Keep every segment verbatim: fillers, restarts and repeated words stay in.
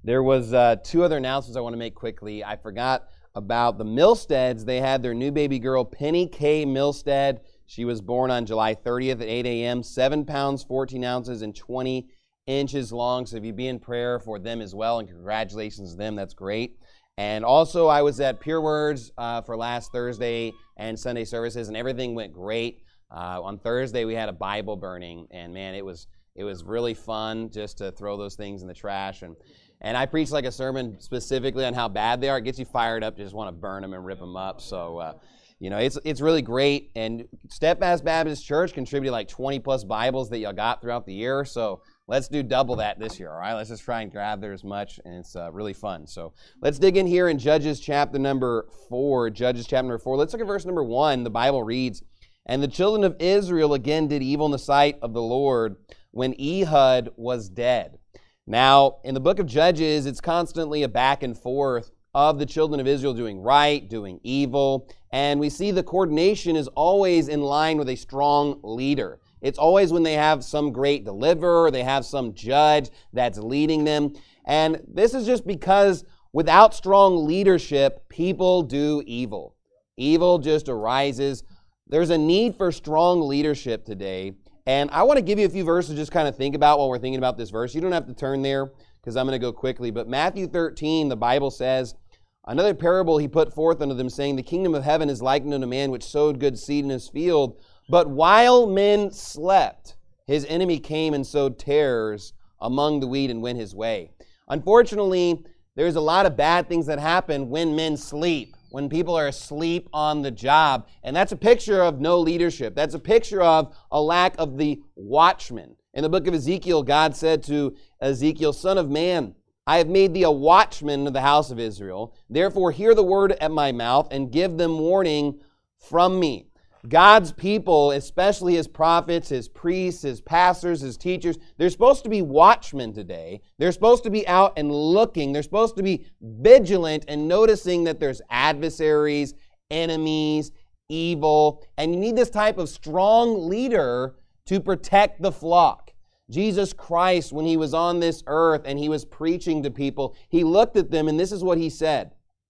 There was uh, two other announcements I want to make quickly. I forgot about the Milsteads. They had their new baby girl, Penny K. Milstead. She was born on July thirtieth at eight a.m., seven pounds, fourteen ounces, and twenty inches long. So if you be in prayer for them as well, and congratulations to them, that's great. And also, I was at Pure Words uh, for last Thursday and Sunday services, and everything went great. Uh, on Thursday, we had a Bible burning, and man, it was it was really fun just to throw those things in the trash. And and I preached like a sermon specifically on how bad they are. It gets you fired up to just want to burn them and rip them up. So, uh, you know, it's it's really great. And Steadfast Baptist Church contributed like twenty plus Bibles that y'all got throughout the year. So let's do double that this year, all right? Let's just try and gather as much, and it's uh, really fun. So let's dig in here in Judges chapter number four. Judges chapter number four. Let's look at verse number one. The Bible reads, "And the children of Israel again did evil in the sight of the Lord when Ehud was dead." Now, in the book of Judges, it's constantly a back and forth of the children of Israel doing right, doing evil, and we see the coordination is always in line with a strong leader. It's always when they have some great deliverer, they have some judge that's leading them, and this is just because without strong leadership, people do evil. Evil just arises. There's a need for strong leadership today. And I want to give you a few verses to just kind of think about while we're thinking about this verse. You don't have to turn there because I'm going to go quickly. But Matthew thirteen, the Bible says, "Another parable he put forth unto them, saying, The kingdom of heaven is likened unto a man which sowed good seed in his field. But while men slept, his enemy came and sowed tares among the wheat and went his way." Unfortunately, there's a lot of bad things that happen when men sleep, when people are asleep on the job. And that's a picture of no leadership. That's a picture of a lack of the watchman. In the book of Ezekiel, God said to Ezekiel, "Son of man, I have made thee a watchman of the house of Israel. Therefore hear the word at my mouth and give them warning from me." God's people, especially his prophets, his priests, his pastors, his teachers, they're supposed to be watchmen today. They're supposed to be out and looking. They're supposed to be vigilant and noticing that there's adversaries, enemies, evil. And you need this type of strong leader to protect the flock. Jesus Christ, when he was on this earth and he was preaching to people, he looked at them and this is what he said.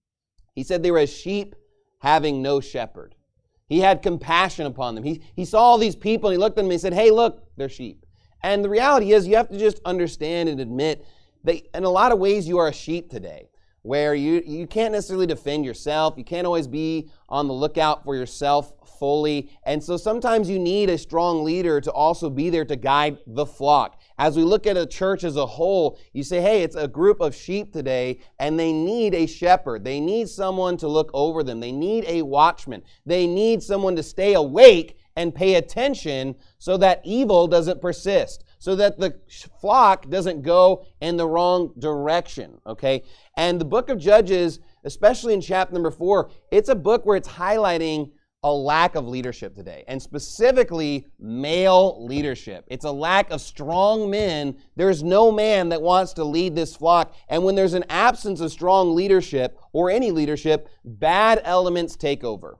He said they were as sheep having no shepherd. He had compassion upon them. He, he saw all these people and he looked at them and he said, "Hey, look, they're sheep." And the reality is you have to just understand and admit that in a lot of ways you are a sheep today, where you, you can't necessarily defend yourself. You can't always be on the lookout for yourself fully. And so sometimes you need a strong leader to also be there to guide the flock. As we look at a church as a whole, you say, hey, it's a group of sheep today, and they need a shepherd. They need someone to look over them. They need a watchman. They need someone to stay awake and pay attention so that evil doesn't persist, so that the flock doesn't go in the wrong direction, okay? And the book of Judges, especially in chapter number four, it's a book where it's highlighting a lack of leadership today, and specifically male leadership. It's a lack of strong men. There's no man that wants to lead this flock. And when there's an absence of strong leadership or any leadership, bad elements take over.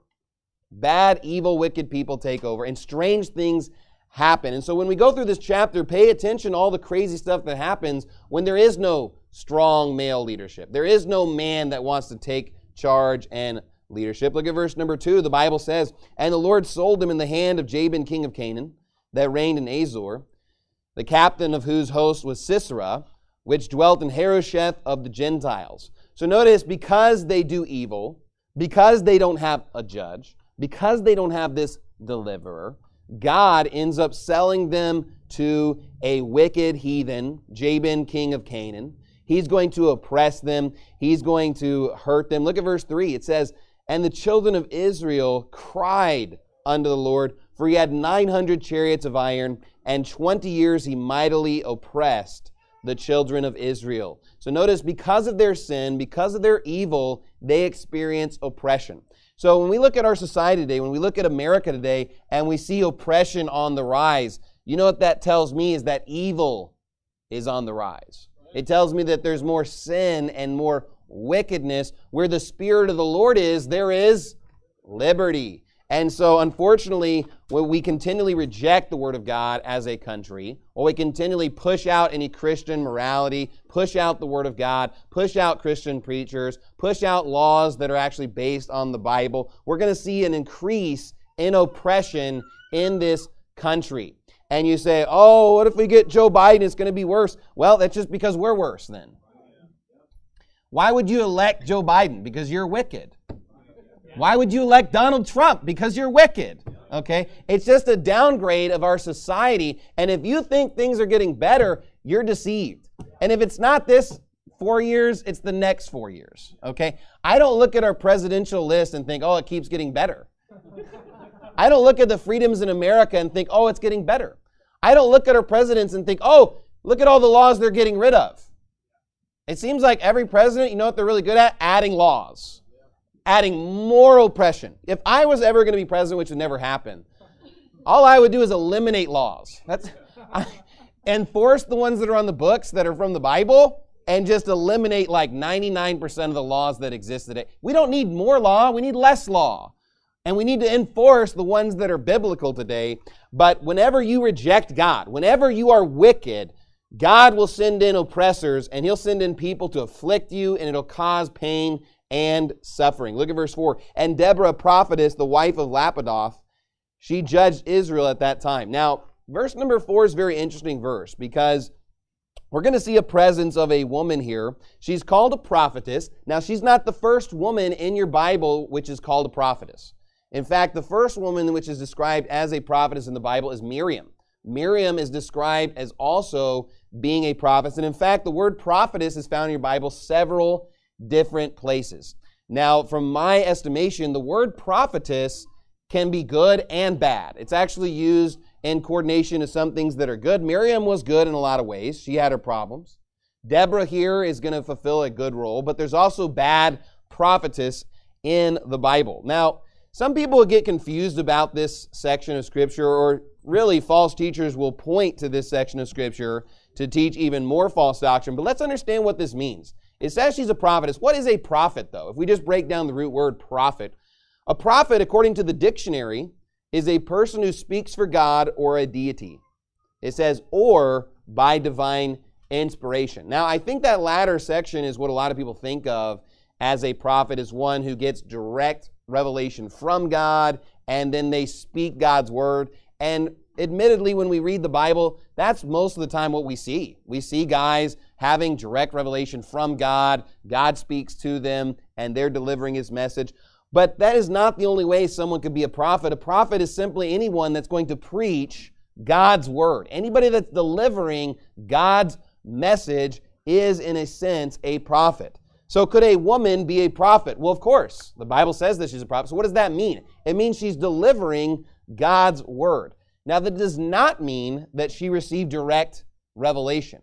Bad, evil, wicked people take over, and strange things happen. And so when we go through this chapter, pay attention to all the crazy stuff that happens when there is no strong male leadership. There is no man that wants to take charge and leadership. Look at verse number two. The Bible says, "And the Lord sold him in the hand of Jabin, king of Canaan, that reigned in Azor, the captain of whose host was Sisera, which dwelt in Harosheth of the Gentiles." So notice, because they do evil, because they don't have a judge, because they don't have this deliverer, God ends up selling them to a wicked heathen, Jabin, king of Canaan. He's going to oppress them. He's going to hurt them. Look at verse three. It says, "And the children of Israel cried unto the Lord, for he had nine hundred chariots of iron, and twenty years he mightily oppressed the children of Israel." So notice, because of their sin, because of their evil, they experience oppression. So when we look at our society today, when we look at America today, and we see oppression on the rise, you know what that tells me is that evil is on the rise. It tells me that there's more sin and more wickedness. Where the Spirit of the Lord is, there is liberty. And so, unfortunately, when we continually reject the Word of God as a country, or we continually push out any Christian morality, push out the Word of God, push out Christian preachers, push out laws that are actually based on the Bible, we're going to see an increase in oppression in this country. And you say, oh, what if we get Joe Biden? It's going to be worse. Well, that's just because we're worse then. Why would you elect Joe Biden? Because you're wicked. Why would you elect Donald Trump? Because you're wicked. Okay? It's just a downgrade of our society. And if you think things are getting better, you're deceived. And if it's not this four years, it's the next four years. Okay? I don't look at our presidential list and think, oh, it keeps getting better. I don't look at the freedoms in America and think, oh, it's getting better. I don't look at our presidents and think, oh, look at all the laws they're getting rid of. It seems like every president, you know what they're really good at? Adding laws. Adding more oppression. If I was ever going to be president, which would never happen, all I would do is eliminate laws. That's I, enforce the ones that are on the books that are from the Bible and just eliminate like ninety-nine percent of the laws that exist today. We don't need more law. We need less law. And we need to enforce the ones that are biblical today. But whenever you reject God, whenever you are wicked, God will send in oppressors and He'll send in people to afflict you, and it'll cause pain and suffering. Look at verse four. And Deborah, a prophetess, the wife of Lapidoth, she judged Israel at that time. Now, verse number four is a very interesting verse because we're going to see a presence of a woman here. She's called a prophetess. Now, she's not the first woman in your Bible which is called a prophetess. In fact, the first woman which is described as a prophetess in the Bible is Miriam. Miriam is described as also being a prophetess. And in fact, the word prophetess is found in your Bible several different places. Now, from my estimation, the word prophetess can be good and bad. It's actually used in coordination of some things that are good. Miriam was good in a lot of ways. She had her problems. Deborah here is going to fulfill a good role, but there's also bad prophetess in the Bible. Now, some people get confused about this section of Scripture, or really false teachers will point to this section of Scripture to teach even more false doctrine. But let's understand what this means. It says she's a prophetess. What is a prophet, though? If we just break down the root word prophet, a prophet, according to the dictionary, is a person who speaks for God or a deity. It says, or by divine inspiration. Now, I think that latter section is what a lot of people think of as a prophet, is one who gets direct revelation from God, and then they speak God's word. And admittedly, when we read the Bible, that's most of the time what we see. We see guys having direct revelation from God. God speaks to them, and they're delivering His message. But that is not the only way someone could be a prophet. A prophet is simply anyone that's going to preach God's word. Anybody that's delivering God's message is, in a sense, a prophet. So could a woman be a prophet? Well, of course. The Bible says that she's a prophet. So what does that mean? It means she's delivering God's word. Now, that does not mean that she received direct revelation.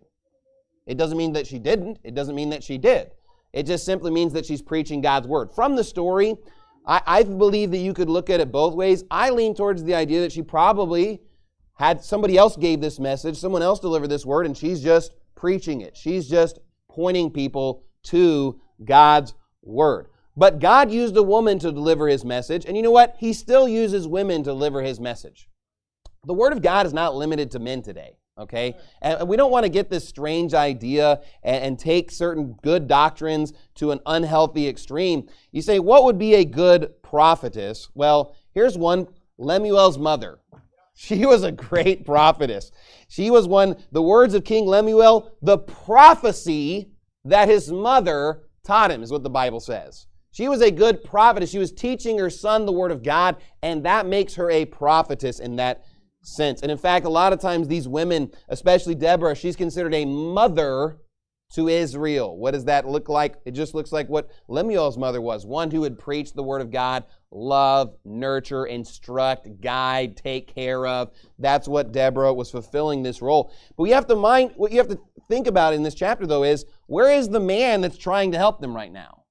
It doesn't mean that she didn't. It doesn't mean that she did. It just simply means that she's preaching God's word. From the story, I, I believe that you could look at it both ways. I lean towards the idea that she probably had somebody else gave this message, someone else delivered this word, and she's just preaching it. She's just pointing people to God's word. But God used a woman to deliver His message, and you know what? He still uses women to deliver His message. The word of God is not limited to men today, okay? And we don't want to get this strange idea and, and take certain good doctrines to an unhealthy extreme. You say, what would be a good prophetess? Well, here's one, Lemuel's mother. She was a great prophetess. She was one, the words of King Lemuel, the prophecy that his mother taught him, is what the Bible says. She was a good prophetess. She was teaching her son the word of God, and that makes her a prophetess in that sense. And in fact, a lot of times these women, especially Deborah, she's considered a mother to Israel. What does that look like? It just looks like what Lemuel's mother was, one who would preach the word of God, love, nurture, instruct, guide, take care of. That's what Deborah was fulfilling this role. But you have to mind, what you have to think about in this chapter, though, is where is the man that's trying to help them right now?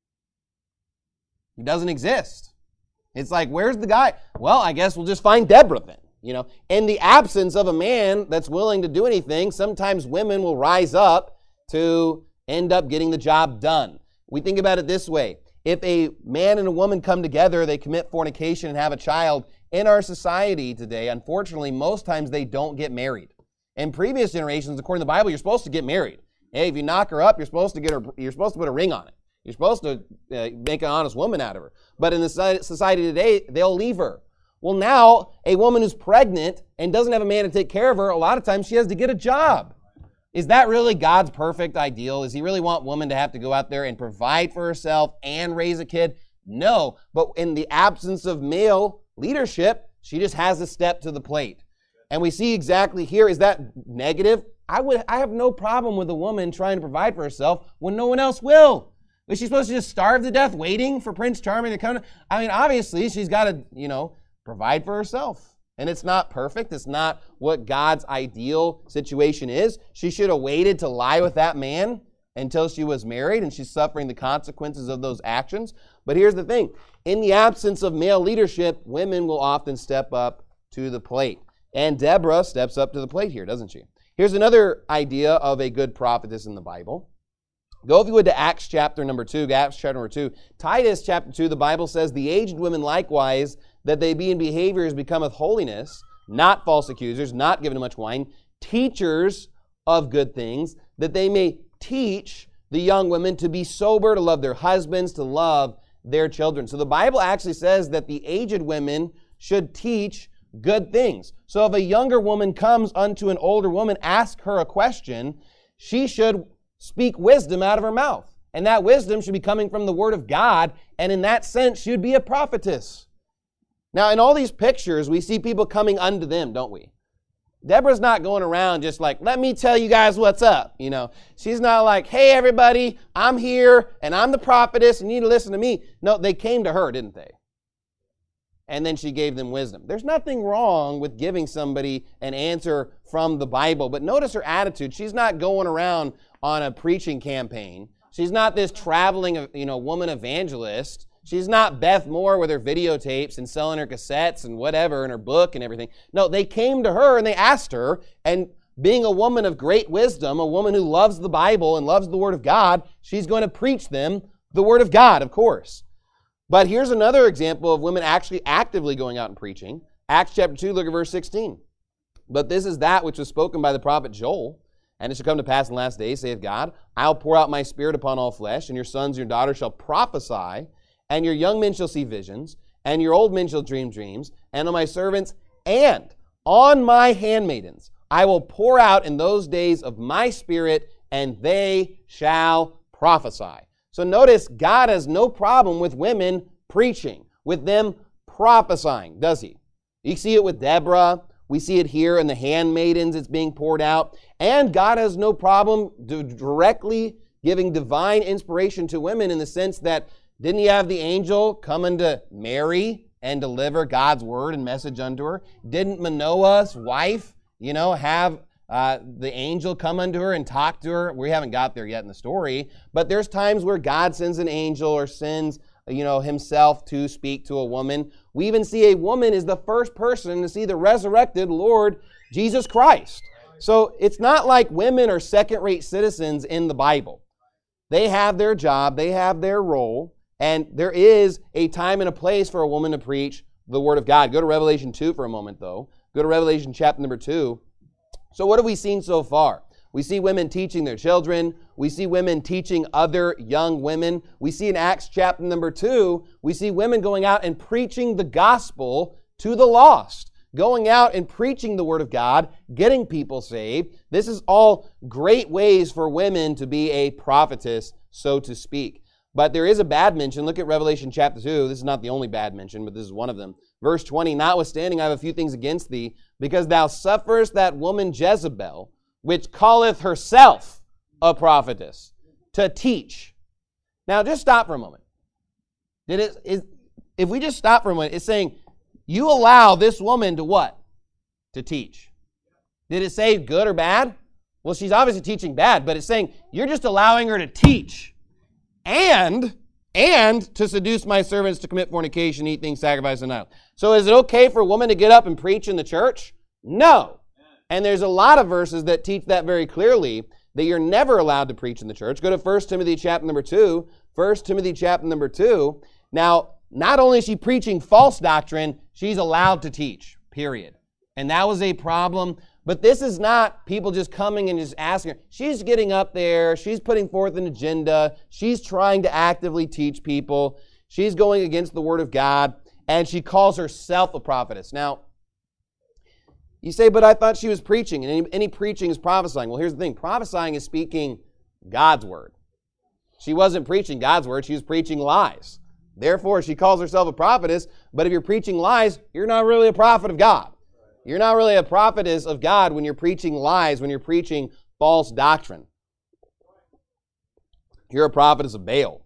He doesn't exist. It's like, where's the guy? Well, I guess we'll just find Deborah then. You know, in the absence of a man that's willing to do anything, sometimes women will rise up to end up getting the job done. We think about it this way. if a man and a woman come together, they commit fornication and have a child, in our society today, unfortunately, most times they don't get married. In previous generations, according to the Bible, you're supposed to get married. Hey, if you knock her up, you're supposed to get her. You're supposed to put a ring on it. You're supposed to uh, make an honest woman out of her. But in the society today, they'll leave her. Well, now, a woman who's pregnant and doesn't have a man to take care of her, a lot of times she has to get a job. Is that really God's perfect ideal? Does he really want women to have to go out there and provide for herself and raise a kid? No. But in the absence of male leadership, she just has to step to the plate. And we see exactly here, is that negative? I would. I have no problem with a woman trying to provide for herself when no one else will. Is she supposed to just starve to death waiting for Prince Charming to come? I mean, obviously, she's got to, you know, provide for herself. And it's not perfect. It's not what God's ideal situation is. She should have waited to lie with that man until she was married, and she's suffering the consequences of those actions. But here's the thing. In the absence of male leadership, women will often step up to the plate. And Deborah steps up to the plate here, doesn't she? Here's another idea of a good prophetess in the Bible. Go, if you would, to Acts chapter number two. Acts chapter number two. Titus chapter two, the Bible says, the aged women likewise, that they be in behaviors becometh holiness, not false accusers, not given to much wine, teachers of good things, that they may teach the young women to be sober, to love their husbands, to love their children. So the Bible actually says that the aged women should teach good things. So if a younger woman comes unto an older woman, ask her a question, she should speak wisdom out of her mouth. And that wisdom should be coming from the Word of God. And in that sense, she would be a prophetess. Now, in all these pictures, we see people coming unto them, don't we? Deborah's not going around just like, let me tell you guys what's up. You know, she's not like, hey, everybody, I'm here, and I'm the prophetess, and you need to listen to me. No, they came to her, didn't they? And then she gave them wisdom. There's nothing wrong with giving somebody an answer from the Bible, but notice her attitude. She's not going around on a preaching campaign. She's not this traveling, you know, woman evangelist. She's not Beth Moore with her videotapes and selling her cassettes and whatever and her book and everything. No, they came to her and they asked her, and being a woman of great wisdom, a woman who loves the Bible and loves the Word of God, she's going to preach them the Word of God, of course. But here's another example of women actually actively going out and preaching. Acts chapter two, look at verse sixteen. But this is that which was spoken by the prophet Joel. And it shall come to pass in the last days, saith God, I'll pour out my spirit upon all flesh, and your sons and your daughters shall prophesy, and your young men shall see visions, and your old men shall dream dreams, and on my servants and on my handmaidens I will pour out in those days of my spirit, and they shall prophesy. So notice, God has no problem with women preaching, with them prophesying, does he? You see it with Deborah. We see it here in the handmaidens. It's being poured out. And God has no problem directly giving divine inspiration to women in the sense that, didn't he have the angel come unto Mary and deliver God's word and message unto her? Didn't Manoah's wife, you know, have Uh, the angel come unto her and talk to her? We haven't got there yet in the story, but there's times where God sends an angel or sends, you know, himself to speak to a woman. We even see a woman is the first person to see the resurrected Lord Jesus Christ. So it's not like women are second-rate citizens in the Bible. They have their job, they have their role, and there is a time and a place for a woman to preach the Word of God. Go to Revelation two for a moment, though. Go to Revelation chapter number two. So what have we seen so far? We see women teaching their children. We see women teaching other young women. We see in Acts chapter number two, we see women going out and preaching the gospel to the lost, going out and preaching the Word of God, getting people saved. This is all great ways for women to be a prophetess, so to speak. But there is a bad mention. Look at Revelation chapter two. This is not the only bad mention, but this is one of them. Verse twenty, notwithstanding, I have a few things against thee, because thou sufferest that woman Jezebel, which calleth herself a prophetess, to teach. Now, just stop for a moment. Did it, is, if we just stop for a moment, it's saying, you allow this woman to what? To teach. Did it say good or bad? Well, she's obviously teaching bad, but it's saying, you're just allowing her to teach. And... And to seduce my servants to commit fornication, eat things sacrificed to idols. So is it okay for a woman to get up and preach in the church? No. And there's a lot of verses that teach that very clearly, that you're never allowed to preach in the church. Go to First Timothy chapter number two. First Timothy chapter number two. Now, not only is she preaching false doctrine, she's allowed to teach, period. And that was a problem. But this is not people just coming and just asking her. She's getting up there. She's putting forth an agenda. She's trying to actively teach people. She's going against the Word of God. And she calls herself a prophetess. Now, you say, but I thought she was preaching. And any, any preaching is prophesying. Well, here's the thing. Prophesying is speaking God's Word. She wasn't preaching God's Word. She was preaching lies. Therefore, she calls herself a prophetess. But if you're preaching lies, you're not really a prophet of God. You're not really a prophetess of God when you're preaching lies, when you're preaching false doctrine. You're a prophetess of Baal.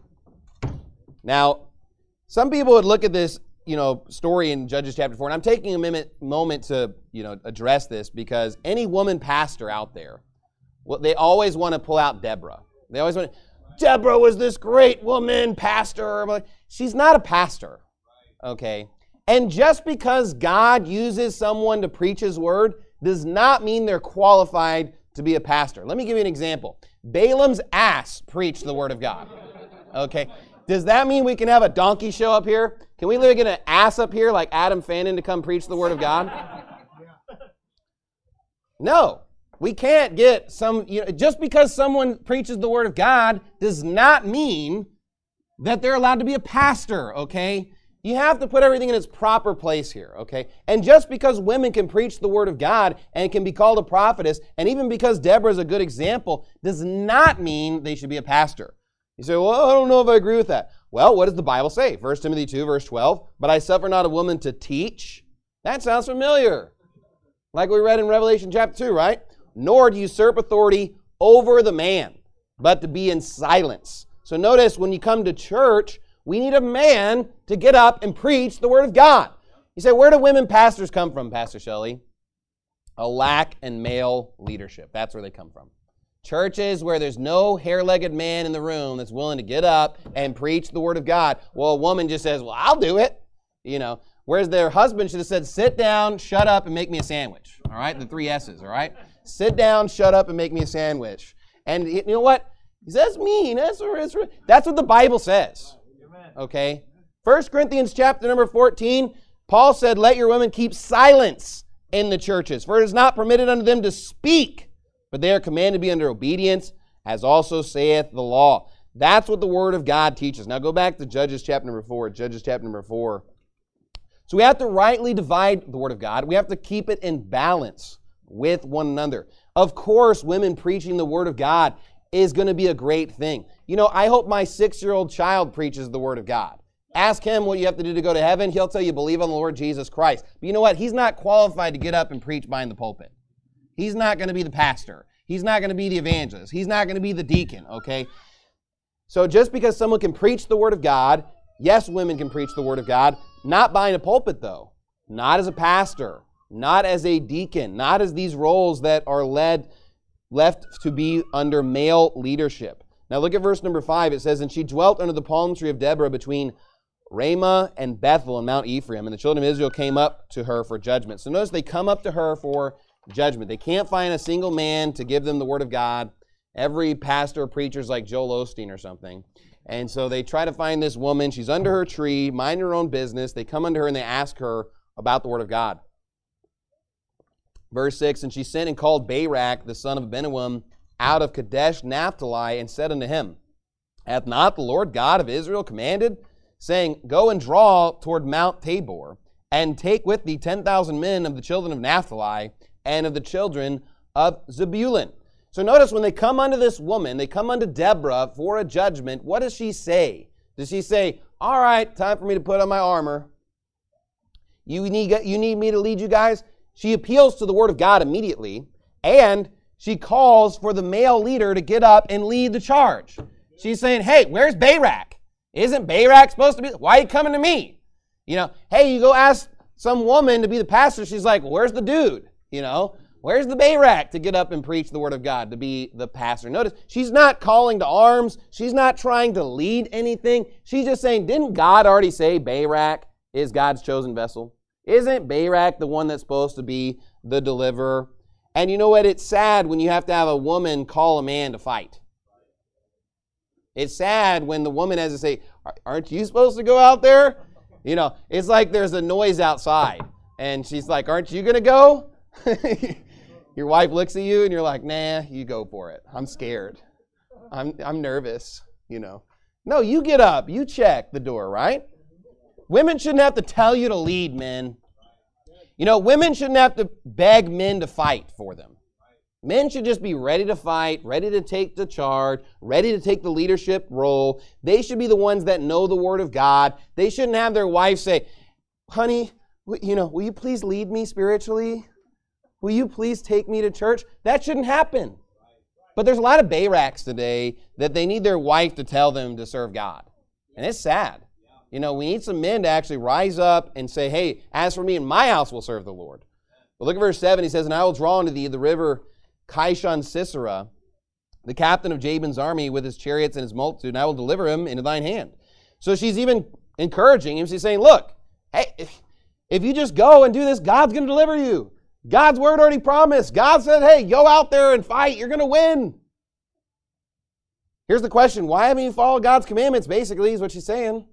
Now, some people would look at this, you know, story in Judges chapter four, and I'm taking a minute, moment to, you know, address this because any woman pastor out there, well, they always want to pull out Deborah. They always want to, Deborah was this great woman pastor. She's not a pastor, okay? And just because God uses someone to preach His word does not mean they're qualified to be a pastor. Let me give you an example. Balaam's ass preached the word of God. Okay? Does that mean we can have a donkey show up here? Can we literally get an ass up here like Adam Fannin to come preach the word of God? No. We can't get some, you know, just because someone preaches the word of God does not mean that they're allowed to be a pastor, okay? You have to put everything in its proper place here, okay? And just because women can preach the word of God and can be called a prophetess, and even because Deborah is a good example, does not mean they should be a pastor. You say, well, I don't know if I agree with that. Well, what does the Bible say? First Timothy two, verse twelve, but I suffer not a woman to teach. That sounds familiar. Like we read in Revelation chapter two, right? Nor to usurp authority over the man, but to be in silence. So notice when you come to church, we need a man to get up and preach the word of God. You say, where do women pastors come from, Pastor Shelley? A lack in male leadership. That's where they come from. Churches where there's no hair-legged man in the room that's willing to get up and preach the word of God. Well, a woman just says, well, I'll do it. You know, whereas their husband should have said, sit down, shut up, and make me a sandwich. All right? The three S's, all right? Sit down, shut up, and make me a sandwich. And you know what? He says, mean. That's what, that's what the Bible says. Okay? First Corinthians chapter number fourteen, Paul said, let your women keep silence in the churches, for it is not permitted unto them to speak, but they are commanded to be under obedience, as also saith the law. That's what the word of God teaches. Now go back to Judges chapter number four. Judges chapter number four. So we have to rightly divide the word of God. We have to keep it in balance with one another. Of course, women preaching the word of God is going to be a great thing. You know, I hope my six-year-old child preaches the word of God. Ask him what you have to do to go to heaven. He'll tell you, believe on the Lord Jesus Christ. But you know what? He's not qualified to get up and preach behind the pulpit. He's not going to be the pastor. He's not going to be the evangelist. He's not going to be the deacon, okay? So just because someone can preach the word of God, yes, women can preach the word of God, not behind a pulpit, though. Not as a pastor. Not as a deacon. Not as these roles that are led left to be under male leadership. Now look at verse number five. It says, and she dwelt under the palm tree of Deborah between Ramah and Bethel and Mount Ephraim, and the children of Israel came up to her for judgment. So notice they come up to her for judgment. They can't find a single man to give them the word of God. Every pastor or preacher is like Joel Osteen or something. And so they try to find this woman. She's under her tree, minding her own business. They come under her and they ask her about the word of God. Verse six, and she sent and called Barak, the son of Abinoam, out of Kadesh Naphtali, and said unto him, hath not the Lord God of Israel commanded, saying, go and draw toward Mount Tabor, and take with thee ten thousand men of the children of Naphtali, and of the children of Zebulun. So notice when they come unto this woman, they come unto Deborah for a judgment, what does she say? Does she say, all right, time for me to put on my armor. You need, you need me to lead you guys? She appeals to the word of God immediately, and she calls for the male leader to get up and lead the charge. She's saying, hey, where's Barak? Isn't Barak supposed to be? Why are you coming to me? You know, hey, you go ask some woman to be the pastor. She's like, where's the dude? You know, where's the Barak to get up and preach the word of God, to be the pastor? Notice, she's not calling to arms. She's not trying to lead anything. She's just saying, didn't God already say Barak is God's chosen vessel? Isn't Barak the one that's supposed to be the deliverer? And you know what? It's sad when you have to have a woman call a man to fight. It's sad when the woman has to say, aren't you supposed to go out there? You know, it's like there's a noise outside. And she's like, aren't you going to go? Your wife looks at you and you're like, nah, you go for it. I'm scared. I'm I'm nervous, you know. No, you get up. You check the door, right? Women shouldn't have to tell you to lead, men. You know, women shouldn't have to beg men to fight for them. Men should just be ready to fight, ready to take the charge, ready to take the leadership role. They should be the ones that know the Word of God. They shouldn't have their wife say, honey, you know, will you please lead me spiritually? Will you please take me to church? That shouldn't happen. But there's a lot of Bayraks today that they need their wife to tell them to serve God. And it's sad. You know, we need some men to actually rise up and say, hey, as for me and my house will serve the Lord. But look at verse seven. He says, and I will draw unto thee the river Kishon Sisera, the captain of Jabin's army with his chariots and his multitude, and I will deliver him into thine hand. So she's even encouraging him. She's saying, look, hey, if, if you just go and do this, God's going to deliver you. God's word already promised. God said, hey, go out there and fight. You're going to win. Here's the question. Why haven't you followed God's commandments, basically, is what she's saying.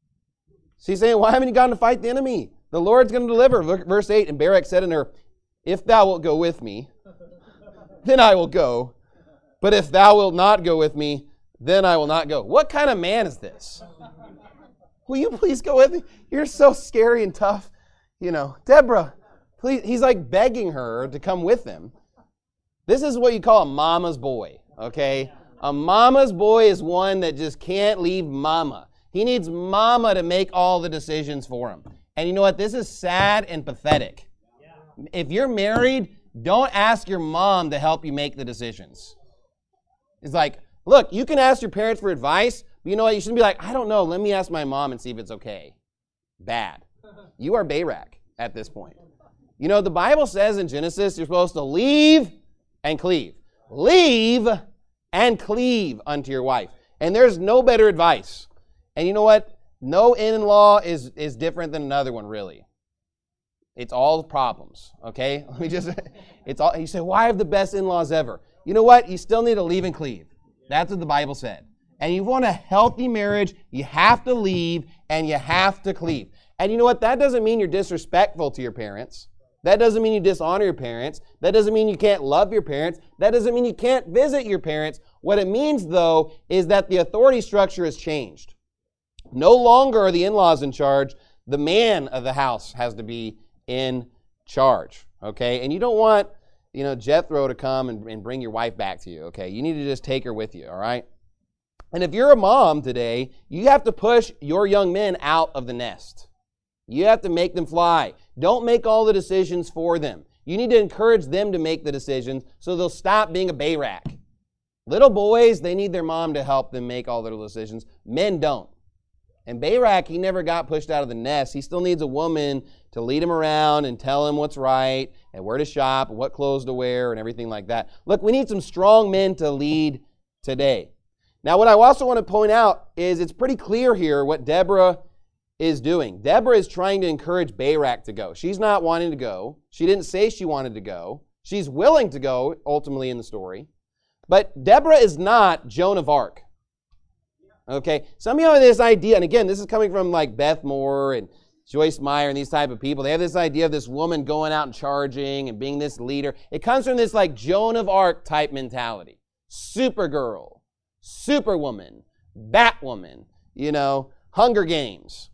She's saying, why haven't you gone to fight the enemy? The Lord's going to deliver. Look, verse eight, and Barak said unto her, if thou wilt go with me, then I will go. But if thou wilt not go with me, then I will not go. What kind of man is this? Will you please go with me? You're so scary and tough. You know, Deborah, please. He's like begging her to come with him. This is what you call a mama's boy, okay? A mama's boy is one that just can't leave mama. He needs mama to make all the decisions for him. And you know what? This is sad and pathetic. If you're married, don't ask your mom to help you make the decisions. It's like, look, you can ask your parents for advice, but you know what? You shouldn't be like, I don't know. Let me ask my mom and see if it's okay. Bad. You are Barak at this point. You know, the Bible says in Genesis, you're supposed to leave and cleave. Leave and cleave unto your wife. And there's no better advice. And you know what? No in-law is, is different than another one, really. It's all problems, okay? Let me just, it's all, you say, why have the best in-laws ever? You know what? You still need to leave and cleave. That's what the Bible said. And you want a healthy marriage, you have to leave and you have to cleave. And you know what? That doesn't mean you're disrespectful to your parents. That doesn't mean you dishonor your parents. That doesn't mean you can't love your parents. That doesn't mean you can't visit your parents. What it means, though, is that the authority structure has changed. No longer are the in-laws in charge. The man of the house has to be in charge, okay? And you don't want, you know, Jethro to come and, and bring your wife back to you, okay? You need to just take her with you, all right? And if you're a mom today, you have to push your young men out of the nest. You have to make them fly. Don't make all the decisions for them. You need to encourage them to make the decisions so they'll stop being a Barak. Little boys, they need their mom to help them make all their decisions. Men don't. And Barak, he never got pushed out of the nest. He still needs a woman to lead him around and tell him what's right and where to shop and what clothes to wear and everything like that. Look, we need some strong men to lead today. Now, what I also want to point out is it's pretty clear here what Deborah is doing. Deborah is trying to encourage Barak to go. She's not wanting to go. She didn't say she wanted to go. She's willing to go, ultimately, in the story. But Deborah is not Joan of Arc. Okay, some of you have this idea, and again, this is coming from like Beth Moore and Joyce Meyer and these type of people. They have this idea of this woman going out and charging and being this leader. It comes from this like Joan of Arc type mentality. Supergirl, Superwoman, Batwoman, you know, Hunger Games,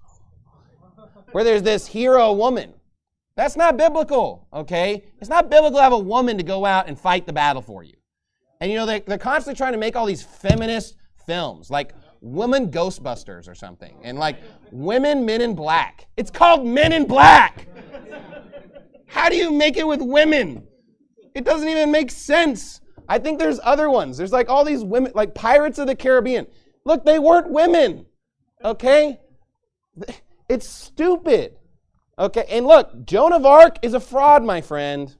where there's this hero woman. That's not biblical, okay? It's not biblical to have a woman to go out and fight the battle for you. And you know, they, they're constantly trying to make all these feminist films, like Women Ghostbusters or something, and like Women Men in Black. It's called Men in Black. How do you make it with women? It doesn't even make sense. I think there's other ones. There's like all these women, like Pirates of the Caribbean. Look, they weren't women, okay? It's stupid, okay? And look, Joan of Arc is a fraud, my friend.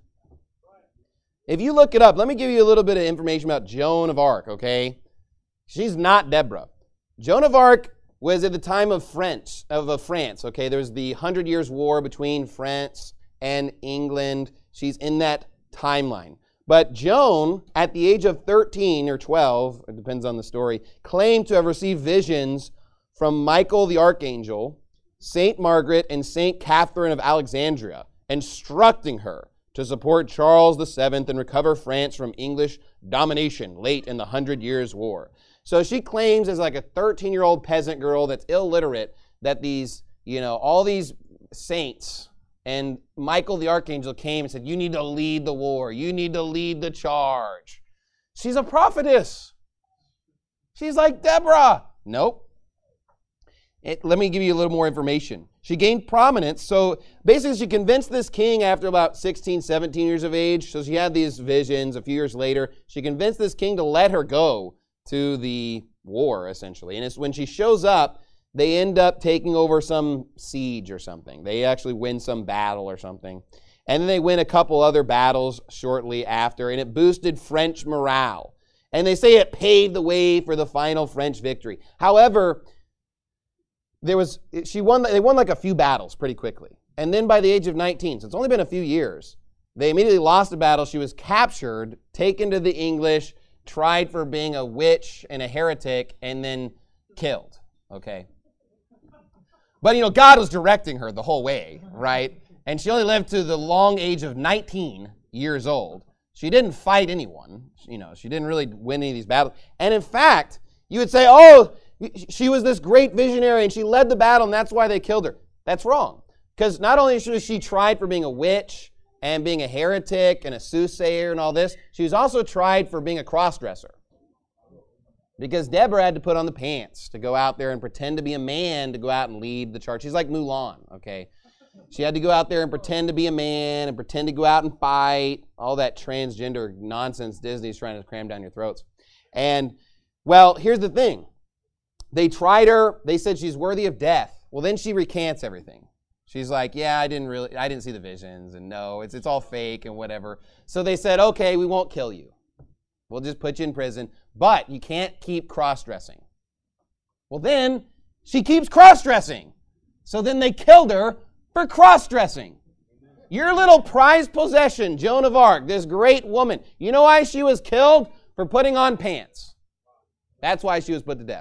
If you look it up, let me give you a little bit of information about Joan of Arc, okay? She's not Deborah. Joan of Arc was at the time of French, of uh, France, okay? There was the Hundred Years' War between France and England. She's in that timeline. But Joan, at the age of thirteen or twelve, it depends on the story, claimed to have received visions from Michael the Archangel, Saint Margaret, and Saint Catherine of Alexandria, instructing her to support Charles the Seventh and recover France from English domination late in the Hundred Years' War. So she claims as like a thirteen-year-old peasant girl that's illiterate that these, you know, all these saints and Michael the Archangel came and said, you need to lead the war. You need to lead the charge. She's a prophetess. She's like Deborah. Nope. It, let me give you a little more information. She gained prominence. So basically she convinced this king after about sixteen, seventeen years of age. So she had these visions a few years later. She convinced this king to let her go to the war, essentially. And it's when she shows up, they end up taking over some siege or something. They actually win some battle or something. And then they win a couple other battles shortly after, and it boosted French morale. And they say it paved the way for the final French victory. However, there was she won. They won like a few battles pretty quickly. And then by the age of nineteen, so it's only been a few years, they immediately lost a battle. She was captured, taken to the English, tried for being a witch and a heretic, and then killed. Okay. But, you know, God was directing her the whole way, right? And she only lived to the long age of nineteen years old. She didn't fight anyone. You know, she didn't really win any of these battles. And in fact, you would say, oh, she was this great visionary and she led the battle and that's why they killed her. That's wrong. Because not only was she tried for being a witch and being a heretic and a soothsayer and all this, she was also tried for being a cross-dresser. Because Deborah had to put on the pants to go out there and pretend to be a man to go out and lead the charge. She's like Mulan, okay? She had to go out there and pretend to be a man and pretend to go out and fight. All that transgender nonsense Disney's trying to cram down your throats. And, well, here's the thing. They tried her. They said she's worthy of death. Well, then she recants everything. She's like, yeah, I didn't really, I didn't see the visions, and no, it's, it's all fake and whatever. So they said, okay, we won't kill you. We'll just put you in prison, but you can't keep cross-dressing. Well, then she keeps cross-dressing. So then they killed her for cross-dressing. Your little prized possession, Joan of Arc, this great woman. You know why she was killed? For putting on pants. That's why she was put to death.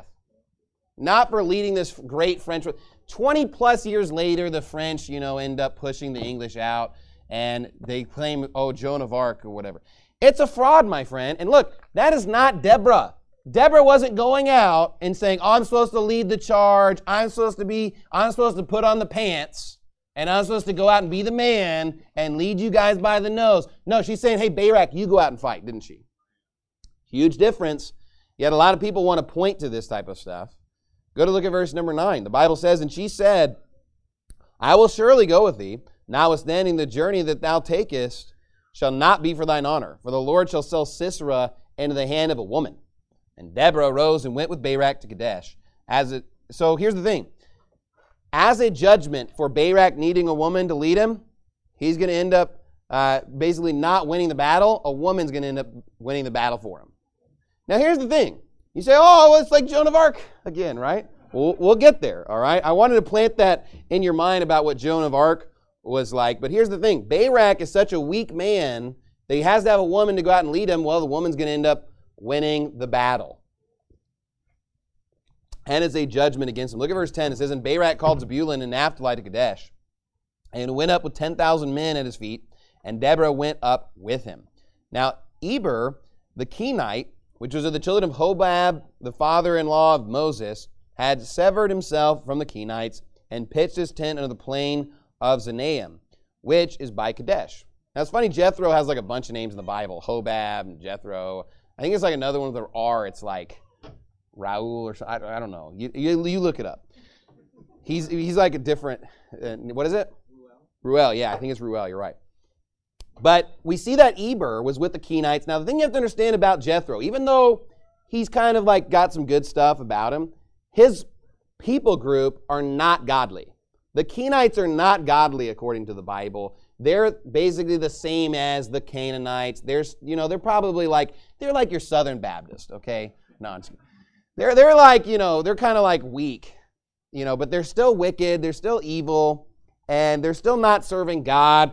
Not for leading this great French. twenty plus years later, the French, you know, end up pushing the English out, and they claim, oh, Joan of Arc or whatever. It's a fraud, my friend. And look, that is not Deborah. Deborah wasn't going out and saying, oh, I'm supposed to lead the charge. I'm supposed to be, I'm supposed to put on the pants. And I'm supposed to go out and be the man and lead you guys by the nose. No, she's saying, hey, Barak, you go out and fight, didn't she? Huge difference. Yet a lot of people want to point to this type of stuff. Go to look at verse number nine. The Bible says, and she said, I will surely go with thee, notwithstanding the journey that thou takest shall not be for thine honor, for the Lord shall sell Sisera into the hand of a woman. And Deborah arose and went with Barak to Kadesh. As it, so here's the thing. As a judgment for Barak needing a woman to lead him, he's going to end up uh, basically not winning the battle. A woman's going to end up winning the battle for him. Now here's the thing. You say, oh, well, it's like Joan of Arc again, right? We'll, we'll get there, all right? I wanted to plant that in your mind about what Joan of Arc was like. But here's the thing. Barak is such a weak man that he has to have a woman to go out and lead him. Well, the woman's going to end up winning the battle. And it's a judgment against him. Look at verse ten. It says, and Barak called Zebulun and Naphtali to Kadesh, and went up with ten thousand men at his feet, and Deborah went up with him. Now, Eber, the Kenite, which was of the children of Hobab, the father-in-law of Moses, had severed himself from the Kenites and pitched his tent under the plain of Zanaim, which is by Kadesh. Now, it's funny, Jethro has like a bunch of names in the Bible. Hobab and Jethro. I think it's like another one with an R. It's like Raul or something. I don't know. You, you, you look it up. He's he's like a different, uh, what is it? Ruel. Ruel, yeah, I think it's Ruel. You're right. But we see that Eber was with the Kenites. Now, the thing you have to understand about Jethro, even though he's kind of like got some good stuff about him, his people group are not godly. The Kenites are not godly according to the Bible. They're basically the same as the Canaanites. They're, you know, they're probably like, they're like your Southern Baptist, okay? No, I'm just kidding. They're, they're like, you know, they're kind of like weak, you know, but they're still wicked. They're still evil, and they're still not serving God.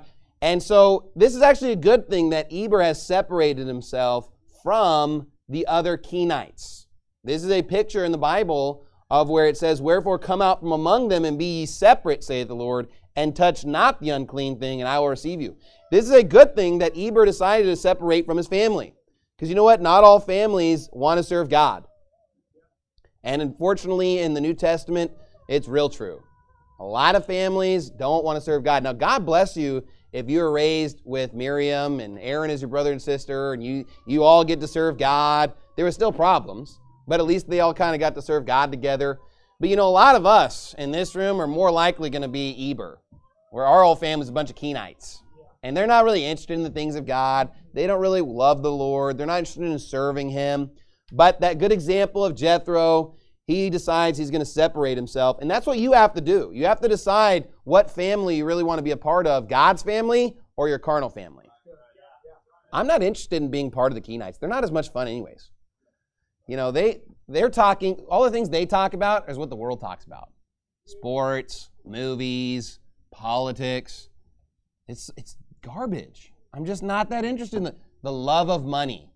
And so this is actually a good thing that Eber has separated himself from the other Kenites. This is a picture in the Bible of where it says, wherefore come out from among them and be ye separate, saith the Lord, and touch not the unclean thing, and I will receive you. This is a good thing that Eber decided to separate from his family. Because you know what? Not all families want to serve God. And unfortunately, in the New Testament, it's real true. A lot of families don't want to serve God. Now, God bless you if you were raised with Miriam and Aaron as your brother and sister, and you, you all get to serve God. There were still problems, but at least they all kind of got to serve God together. But you know, a lot of us in this room are more likely going to be Eber, where our whole family's a bunch of Kenites. And they're not really interested in the things of God. They don't really love the Lord. They're not interested in serving Him. But that good example of Jethro, he decides he's going to separate himself. And that's what you have to do. You have to decide what family you really want to be a part of, God's family or your carnal family. I'm not interested in being part of the Kenites. They're not as much fun anyways. You know, they, they're talking, all the things they talk about is what the world talks about. Sports, movies, politics. It's, it's garbage. I'm just not that interested in the, the love of money.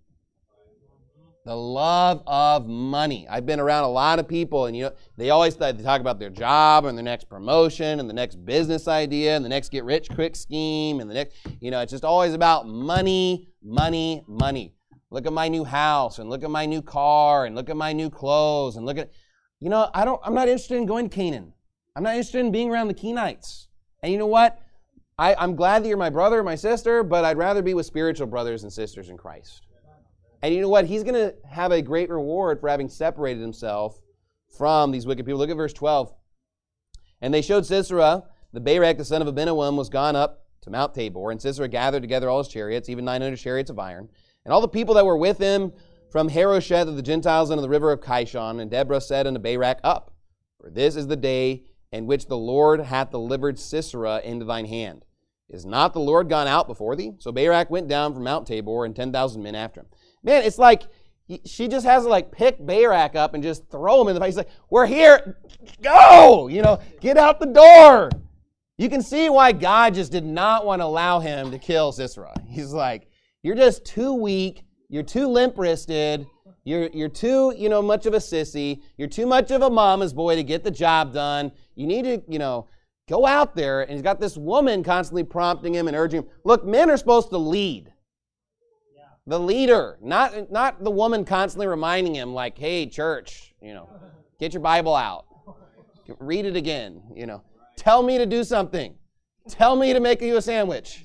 The love of money. I've been around a lot of people, and you know, they always they talk about their job and their next promotion and the next business idea and the next get rich quick scheme and the next, you know, it's just always about money, money, money. Look at my new house and look at my new car and look at my new clothes and look at, you know, I don't, I'm not interested in going to Canaan. I'm not interested in being around the Kenites. And you know what? I, I'm glad that you're my brother or my sister, but I'd rather be with spiritual brothers and sisters in Christ. And you know what? He's going to have a great reward for having separated himself from these wicked people. Look at verse twelve. And they showed Sisera, the Barak, the son of Abinoam, was gone up to Mount Tabor. And Sisera gathered together all his chariots, even nine hundred chariots of iron. And all the people that were with him from Harosheth of the Gentiles unto the river of Kishon. And Deborah said unto Barak, Up, for this is the day in which the Lord hath delivered Sisera into thine hand. Is not the Lord gone out before thee? So Barak went down from Mount Tabor, and ten thousand men after him. Man, it's like she just has to like pick Barak up and just throw him in the face. Like, we're here. Go! You know, get out the door. You can see why God just did not want to allow him to kill Sisera. He's like, you're just too weak. You're too limp-wristed. You're, you're too, you know, much of a sissy. You're too much of a mama's boy to get the job done. You need to, you know, go out there. And he's got this woman constantly prompting him and urging him. Look, men are supposed to lead. The leader, not, not the woman constantly reminding him like, hey, church, you know, get your Bible out. Read it again, you know. Tell me to do something. Tell me to make you a sandwich.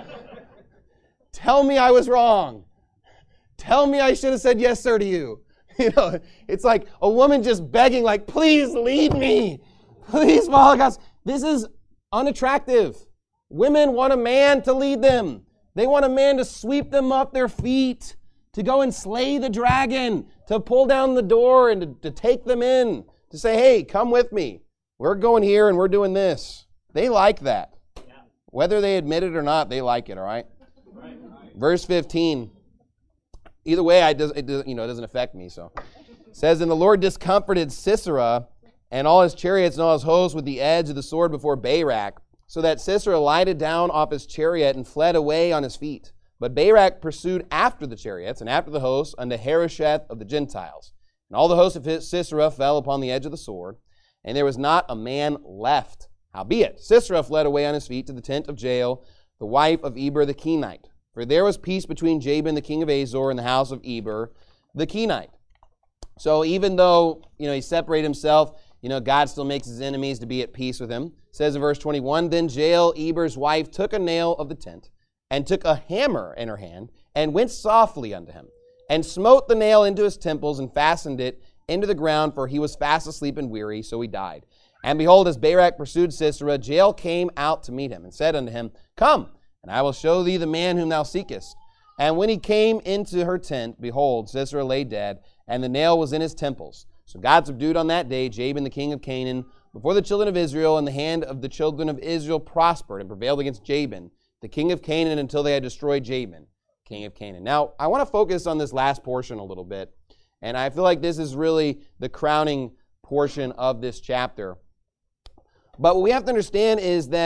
Tell me I was wrong. Tell me I should have said yes, sir, to you. You know, it's like a woman just begging like, please lead me. Please follow God. This is unattractive. Women want a man to lead them. They want a man to sweep them off their feet, to go and slay the dragon, to pull down the door and to, to take them in, to say, hey, come with me. We're going here and we're doing this. They like that. Yeah. Whether they admit it or not, they like it, all right? Right. Verse fifteen. Either way, I does, it does, you know, it doesn't affect me. So it says, And the Lord discomforted Sisera and all his chariots and all his hosts with the edge of the sword before Barak, so that Sisera lighted down off his chariot and fled away on his feet. But Barak pursued after the chariots and after the hosts unto Harosheth of the Gentiles. And all the hosts of Sisera fell upon the edge of the sword, and there was not a man left. Howbeit, Sisera fled away on his feet to the tent of Jael, the wife of Eber the Kenite. For there was peace between Jabin the king of Azor and the house of Eber the Kenite. So even though, you know, he separated himself, you know, God still makes his enemies to be at peace with him. It says in verse twenty-one, Then Jael, Eber's wife, took a nail of the tent, and took a hammer in her hand, and went softly unto him, and smote the nail into his temples, and fastened it into the ground, for he was fast asleep and weary, so he died. And behold, as Barak pursued Sisera, Jael came out to meet him, and said unto him, Come, and I will show thee the man whom thou seekest. And when he came into her tent, behold, Sisera lay dead, and the nail was in his temples. So God subdued on that day Jabin the king of Canaan before the children of Israel, and the hand of the children of Israel prospered and prevailed against Jabin, the king of Canaan, until they had destroyed Jabin, king of Canaan. Now, I want to focus on this last portion a little bit, and I feel like this is really the crowning portion of this chapter. But what we have to understand is that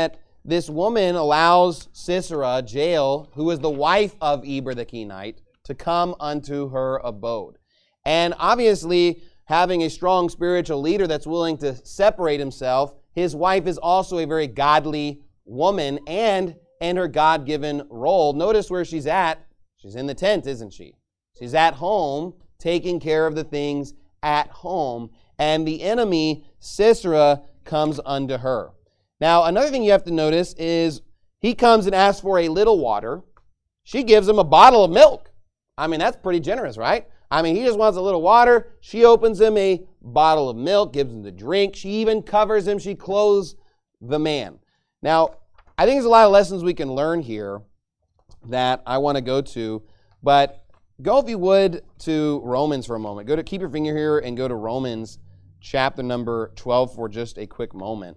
this woman allows Sisera, Jael, who is the wife of Eber the Kenite, to come unto her abode. And obviously, having a strong spiritual leader that's willing to separate himself, his wife is also a very godly woman and in her God-given role. Notice where she's at. She's in the tent, isn't she? She's at home, taking care of the things at home. And the enemy, Sisera, comes unto her. Now, another thing you have to notice is he comes and asks for a little water. She gives him a bottle of milk. I mean, that's pretty generous, right? I mean, he just wants a little water. She opens him a bottle of milk, gives him the drink. She even covers him. She clothes the man. Now, I think there's a lot of lessons we can learn here that I want to go to, but go, if you would, to Romans for a moment. Go to, keep your finger here and go to Romans chapter number twelve for just a quick moment.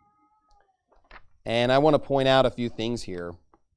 And I want to point out a few things here.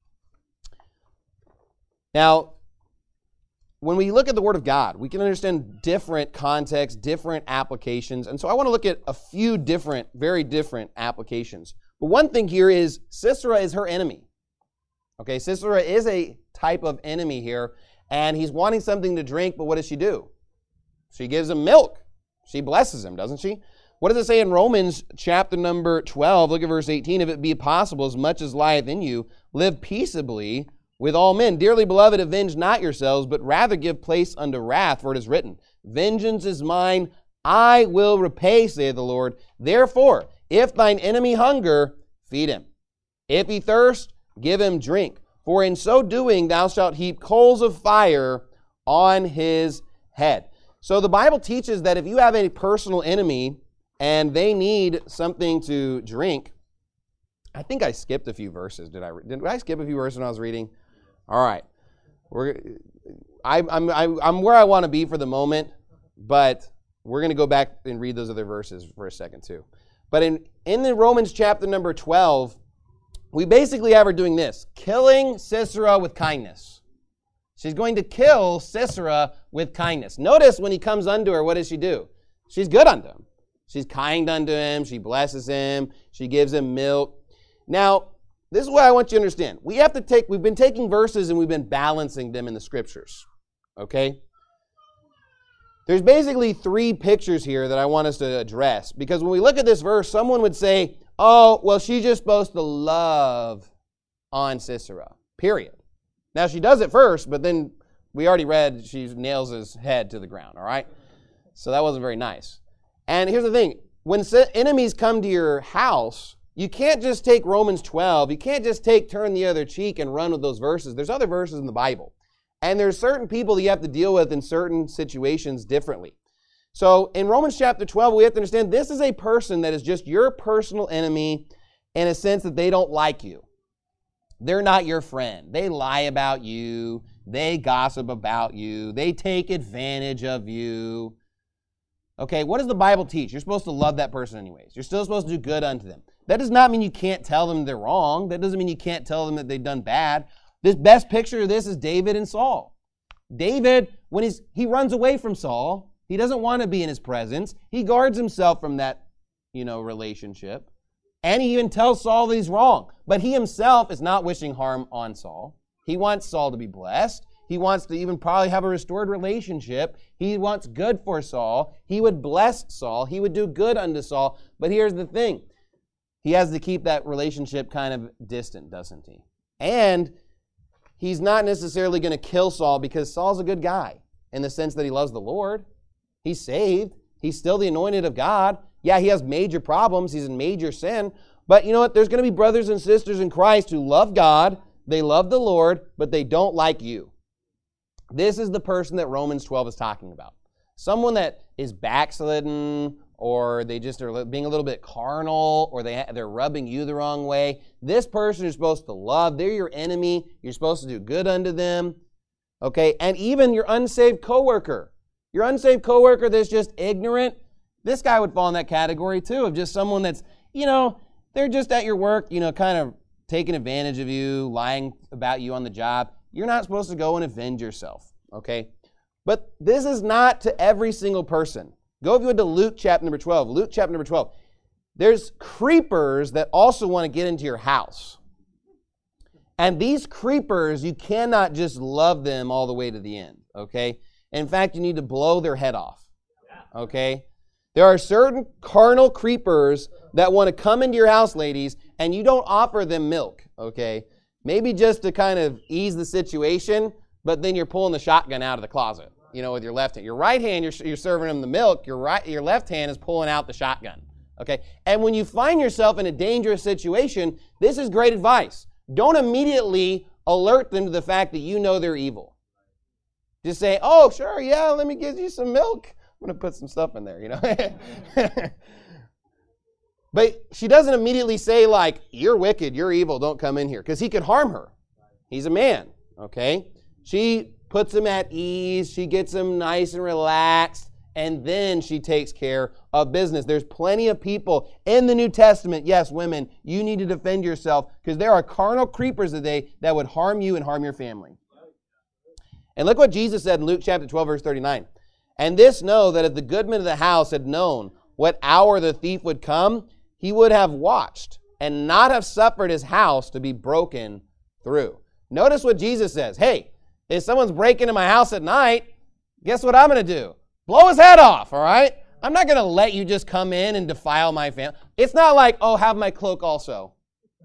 Now, when we look at the Word of God, we can understand different contexts, different applications. And so I want to look at a few different, very different applications. But one thing here is Sisera is her enemy. Okay, Sisera is a type of enemy here, and he's wanting something to drink, but what does she do? She gives him milk. She blesses him, doesn't she? What does it say in Romans chapter number twelve? Look at verse eighteen. If it be possible, as much as lieth in you, live peaceably with all men. Dearly beloved, avenge not yourselves, but rather give place unto wrath, for it is written, vengeance is mine, I will repay, saith the Lord. Therefore, if thine enemy hunger, feed him. If he thirst, give him drink. For in so doing, thou shalt heap coals of fire on his head. So the Bible teaches that if you have a personal enemy and they need something to drink, I think I skipped a few verses. Did I, did I skip a few verses when I was reading? All right. We're, I, I'm, I, I'm where I want to be for the moment, but we're going to go back and read those other verses for a second too. But in, in the Romans chapter number twelve, we basically have her doing this, killing Sisera with kindness. She's going to kill Sisera with kindness. Notice when he comes unto her, what does she do? She's good unto him. She's kind unto him. She blesses him. She gives him milk. Now, this is what I want you to understand. We have to take, we've been taking verses and we've been balancing them in the scriptures. Okay? There's basically three pictures here that I want us to address. Because when we look at this verse, someone would say, oh, well, she's just supposed to love on Sisera. Period. Now, she does it first, but then we already read she nails his head to the ground, all right? So that wasn't very nice. And here's the thing. When enemies come to your house, you can't just take Romans twelve. You can't just take turn the other cheek and run with those verses. There's other verses in the Bible. And there's certain people that you have to deal with in certain situations differently. So in Romans chapter twelve, we have to understand this is a person that is just your personal enemy in a sense that they don't like you. They're not your friend. They lie about you. They gossip about you. They take advantage of you. Okay, what does the Bible teach? You're supposed to love that person anyways. You're still supposed to do good unto them. That does not mean you can't tell them they're wrong. That doesn't mean you can't tell them that they've done bad. This best picture of this is David and Saul. David, when he's, he runs away from Saul, he doesn't want to be in his presence. He guards himself from that, you know, relationship. And he even tells Saul that he's wrong. But he himself is not wishing harm on Saul. He wants Saul to be blessed. He wants to even probably have a restored relationship. He wants good for Saul. He would bless Saul. He would do good unto Saul. But here's the thing. He has to keep that relationship kind of distant, doesn't he? And he's not necessarily going to kill Saul because Saul's a good guy in the sense that he loves the Lord. He's saved. He's still the anointed of God. Yeah, he has major problems. He's in major sin. But you know what? There's going to be brothers and sisters in Christ who love God. They love the Lord, but they don't like you. This is the person that Romans twelve is talking about. Someone that is backslidden, or they just are being a little bit carnal, or they, they're rubbing you the wrong way. This person you're supposed to love. They're your enemy. You're supposed to do good unto them. Okay, and even your unsaved coworker. Your unsaved coworker that's just ignorant, this guy would fall in that category too, of just someone that's, you know, they're just at your work, you know, kind of taking advantage of you, lying about you on the job. You're not supposed to go and avenge yourself, okay? But this is not to every single person. Go if you would to Luke chapter number twelve. Luke chapter number twelve. there's creepers that also want to get into your house. And these creepers, you cannot just love them all the way to the end, okay? In fact, you need to blow their head off, okay? There are certain carnal creepers that want to come into your house, ladies, and you don't offer them milk, okay? Maybe just to kind of ease the situation, but then you're pulling the shotgun out of the closet, you know, with your left hand. Your right hand, you're, you're serving them the milk. Your right, your left hand is pulling out the shotgun, okay? And when you find yourself in a dangerous situation, this is great advice. Don't immediately alert them to the fact that you know they're evil. Just say, oh, sure, yeah, let me give you some milk. I'm going to put some stuff in there, you know. But she doesn't immediately say, like, you're wicked, you're evil, don't come in here. Because he could harm her. He's a man, okay? She puts him at ease. She gets him nice and relaxed. And then she takes care of business. There's plenty of people in the New Testament. Yes, women, you need to defend yourself because there are carnal creepers today that would harm you and harm your family. And look what Jesus said in Luke chapter twelve, verse thirty-nine. And this know that if the goodman of the house had known what hour the thief would come, he would have watched and not have suffered his house to be broken through. Notice what Jesus says. Hey, if someone's breaking into my house at night, guess what I'm going to do? Blow his head off, all right? I'm not going to let you just come in and defile my family. It's not like, oh, have my cloak also.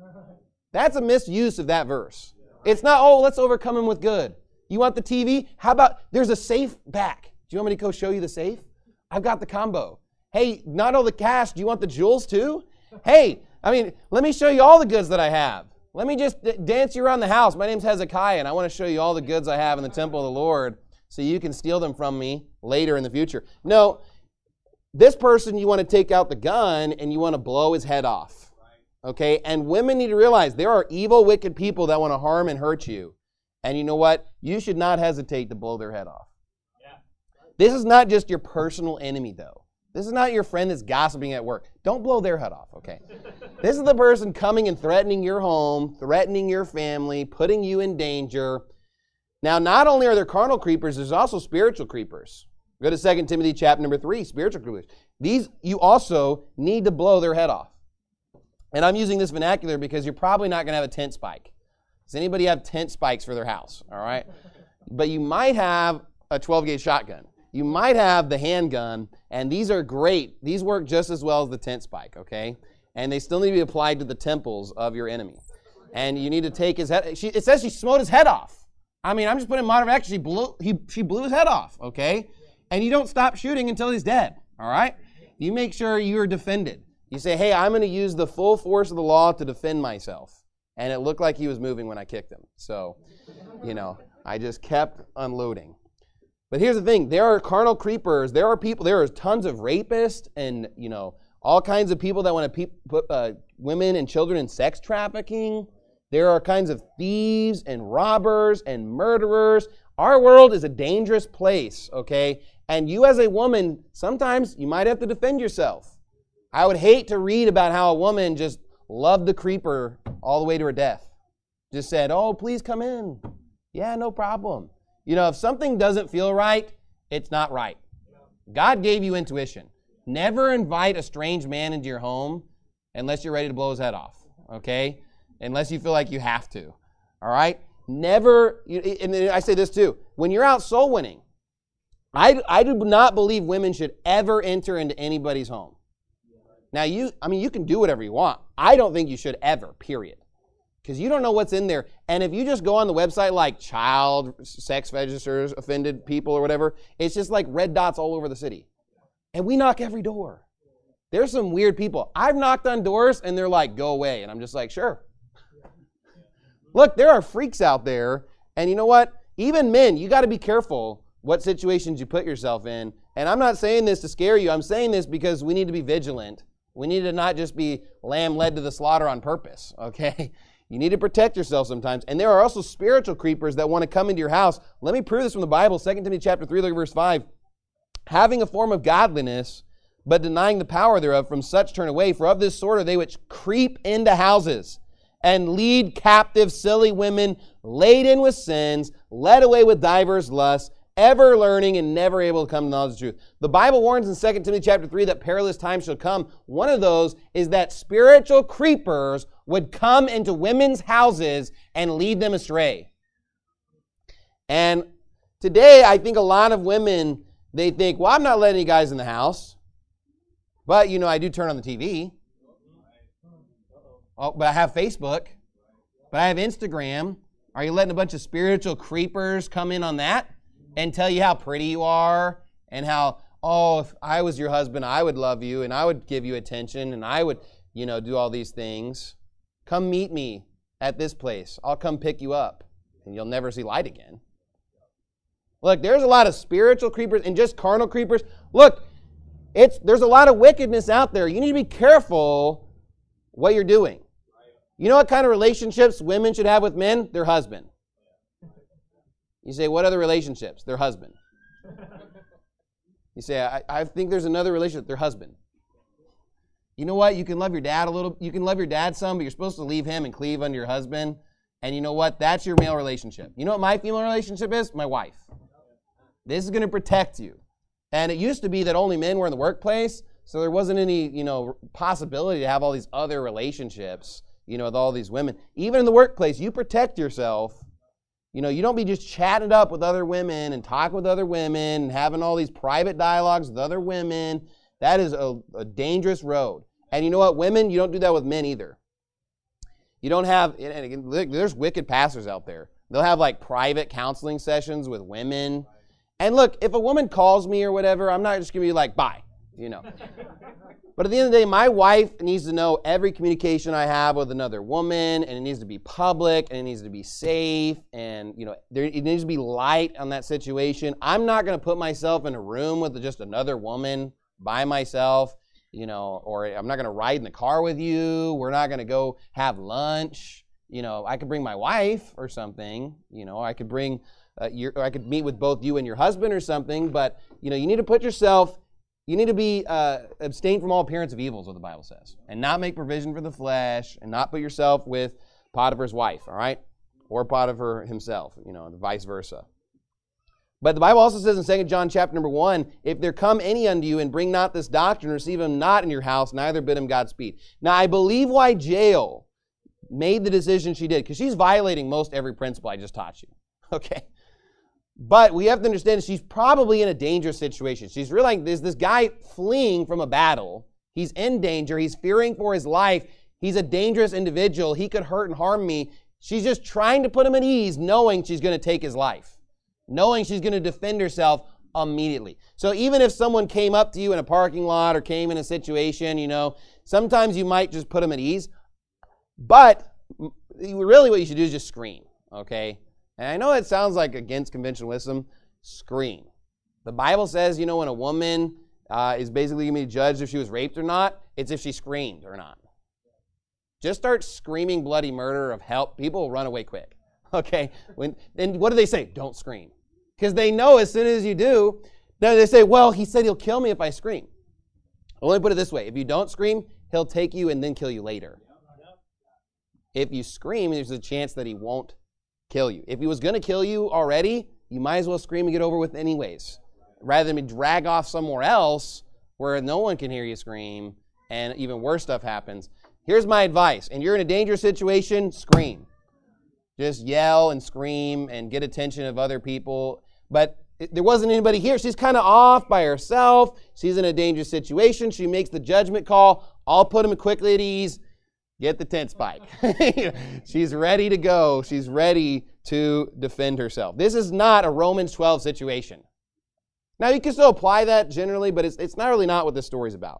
That's a misuse of that verse. It's not, oh, let's overcome him with good. You want the T V? How about, there's a safe back. Do you want me to go show you the safe? I've got the combo. Hey, not all the cash. Do you want the jewels too? Hey, I mean, let me show you all the goods that I have. Let me just d- dance you around the house. My name's Hezekiah, and I want to show you all the goods I have in the temple of the Lord so you can steal them from me later in the future. No, this person, you want to take out the gun and you want to blow his head off. Okay? And women need to realize there are evil, wicked people that want to harm and hurt you. And you know what? You should not hesitate to blow their head off. Yeah. This is not just your personal enemy, though. This is not your friend that's gossiping at work. Don't blow their head off, okay? This is the person coming and threatening your home, threatening your family, putting you in danger. Now, not only are there carnal creepers, there's also spiritual creepers. Go to Second Timothy chapter number three, spiritual creepers. These, you also need to blow their head off. And I'm using this vernacular because you're probably not going to have a tent spike. Does anybody have tent spikes for their house? All right? But you might have a twelve gauge shotgun. You might have the handgun, and these are great. These work just as well as the tent spike, okay? And they still need to be applied to the temples of your enemy. And you need to take his head. She, it says she smote his head off. I mean, I'm just putting modern action. She blew, he, she blew his head off, okay? And you don't stop shooting until he's dead, all right? You make sure you're defended. You say, hey, I'm going to use the full force of the law to defend myself. And it looked like he was moving when I kicked him. So, you know, I just kept unloading. But here's the thing. There are carnal creepers. There are people, there are tons of rapists and, you know, all kinds of people that want to pe- put uh, women and children in sex trafficking. There are kinds of thieves and robbers and murderers. Our world is a dangerous place, okay? And you as a woman, sometimes you might have to defend yourself. I would hate to read about how a woman just loved the creeper all the way to her death. Just said, oh, please come in. Yeah, no problem. You know, if something doesn't feel right, it's not right. God gave you intuition. Never invite a strange man into your home unless you're ready to blow his head off, okay? Unless you feel like you have to, all right? Never, and I say this too, when you're out soul winning, I, I do not believe women should ever enter into anybody's home. Now, you, I mean, you can do whatever you want. I don't think you should ever, period. Because you don't know what's in there. And if you just go on the website like child sex registers, offended people or whatever, it's just like red dots all over the city. And we knock every door. There's some weird people. I've knocked on doors and they're like, go away. And I'm just like, sure. Look, there are freaks out there. And you know what? Even men, you got to be careful what situations you put yourself in. And I'm not saying this to scare you. I'm saying this because we need to be vigilant. We need to not just be lamb led to the slaughter on purpose, okay? You need to protect yourself sometimes. And there are also spiritual creepers that want to come into your house. Let me prove this from the Bible. Second Timothy chapter three, look at verse five. Having a form of godliness, but denying the power thereof, from such turn away. For of this sort are they which creep into houses and lead captive silly women laden with sins, led away with divers lusts, ever learning and never able to come to knowledge of the truth. The Bible warns in Second Timothy chapter three that perilous times shall come. One of those is that spiritual creepers would come into women's houses and lead them astray. And today, I think a lot of women, they think, well, I'm not letting you guys in the house. But, you know, I do turn on the T V. Oh, but I have Facebook. But I have Instagram. Are you letting a bunch of spiritual creepers come in on that and tell you how pretty you are and how, oh, if I was your husband, I would love you and I would give you attention and I would, you know, do all these things. Come meet me at this place. I'll come pick you up and you'll never see light again. Look, there's a lot of spiritual creepers and just carnal creepers. Look, it's there's a lot of wickedness out there. You need to be careful what you're doing. You know what kind of relationships women should have with men? Their husband. You say, what other relationships? Their husband. You say, I, I think there's another relationship, their husband. You know what? You can love your dad a little, you can love your dad some, but you're supposed to leave him and cleave unto your husband. And you know what? That's your male relationship. You know what my female relationship is? My wife. This is going to protect you. And it used to be that only men were in the workplace, so there wasn't any, you know, possibility to have all these other relationships, you know, with all these women. Even in the workplace, you protect yourself. You know, you don't be just chatting up with other women and talking with other women and having all these private dialogues with other women. That is a, a dangerous road. And you know what? Women, you don't do that with men either. You don't have, and again, there's wicked pastors out there. They'll have like private counseling sessions with women. And look, if a woman calls me or whatever, I'm not just going to be like, bye, you know. But at the end of the day, my wife needs to know every communication I have with another woman, and it needs to be public, and it needs to be safe, and, you know, there, it needs to be light on that situation. I'm not going to put myself in a room with just another woman by myself, you know, or I'm not going to ride in the car with you. We're not going to go have lunch. You know, I could bring my wife or something, you know, I could bring... Uh, your, or I could meet with both you and your husband or something, but you know, you need to put yourself, you need to be uh, abstain from all appearance of evil is what the Bible says, and not make provision for the flesh, and not put yourself with Potiphar's wife, all right, or Potiphar himself, you know, and vice versa. But the Bible also says in Second John chapter number one, if there come any unto you and bring not this doctrine, receive him not in your house, neither bid him Godspeed. Now I believe why Jael made the decision she did, because she's violating most every principle I just taught you, okay. But we have to understand she's probably in a dangerous situation. She's realizing there's this guy fleeing from a battle. He's in danger. He's fearing for his life. He's a dangerous individual. He could hurt and harm me. She's just trying to put him at ease, knowing she's going to take his life, knowing she's going to defend herself immediately. So even if someone came up to you in a parking lot or came in a situation, you know, sometimes you might just put them at ease. But really what you should do is just scream, okay? And I know it sounds like against conventional wisdom. Scream. The Bible says, you know, when a woman uh, is basically going to be judged if she was raped or not, it's if she screamed or not. Just start screaming bloody murder of help. People will run away quick. Okay? When, and what do they say? Don't scream. Because they know as soon as you do, then they say, well, he said he'll kill me if I scream. Well, let me put it this way. If you don't scream, he'll take you and then kill you later. If you scream, there's a chance that he won't kill you. If he was going to kill you already, you might as well scream and get over with anyways, rather than be drag off somewhere else where no one can hear you scream and even worse stuff happens. Here's my advice. And you're in a dangerous situation, scream. Just yell and scream and get attention of other people. But it, there wasn't anybody here. She's kind of off by herself. She's in a dangerous situation. She makes the judgment call. I'll put him quickly at ease. Get the tent spike. She's ready to go. She's ready to defend herself. This is not a Romans twelve situation. Now, you can still apply that generally, but it's, it's not really not what this story's about.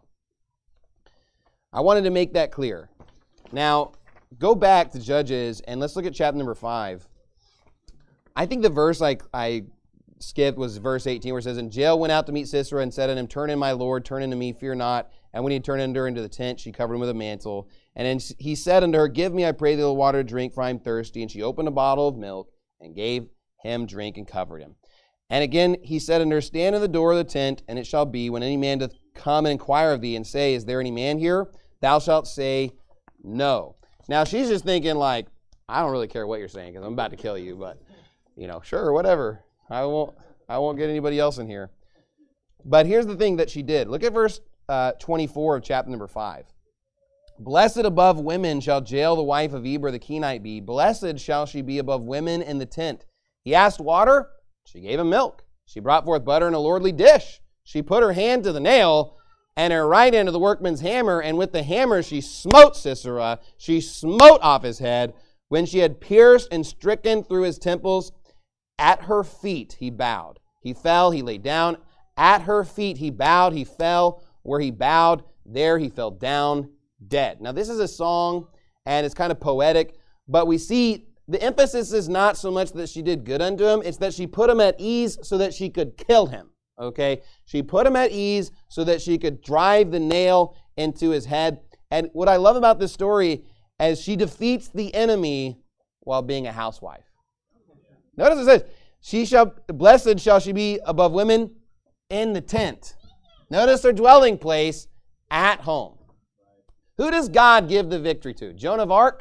I wanted to make that clear. Now, go back to Judges, and let's look at chapter number five. I think the verse I, I skipped was verse eighteen, where it says, and Jael went out to meet Sisera and said unto him, turn in, my Lord, turn into me, fear not. And when he turned unto her into the tent, she covered him with a mantle. And then he said unto her, give me, I pray thee, a little water to drink, for I am thirsty. And she opened a bottle of milk and gave him drink and covered him. And again he said unto her, stand in the door of the tent, and it shall be, when any man doth come and inquire of thee, and say, is there any man here? Thou shalt say, no. Now she's just thinking like, I don't really care what you're saying, because I'm about to kill you, but, you know, sure, whatever. I won't, I won't get anybody else in here. But here's the thing that she did. Look at verse uh, twenty-four of chapter number five. Blessed above women shall Jael the wife of Eber the Kenite be. Blessed shall she be above women in the tent. He asked water, she gave him milk. She brought forth butter in a lordly dish. She put her hand to the nail and her right hand to the workman's hammer, and with the hammer she smote Sisera. She smote off his head. When she had pierced and stricken through his temples, at her feet he bowed. He fell, he lay down. At her feet he bowed, he fell. Where he bowed, there he fell down dead. Now this is a song, and it's kind of poetic, but we see the emphasis is not so much that she did good unto him, it's that she put him at ease so that she could kill him. Okay? She put him at ease so that she could drive the nail into his head. And what I love about this story is she defeats the enemy while being a housewife. Notice it says, she shall, blessed shall she be above women in the tent. Notice her dwelling place at home. Who does God give the victory to? Joan of Arc?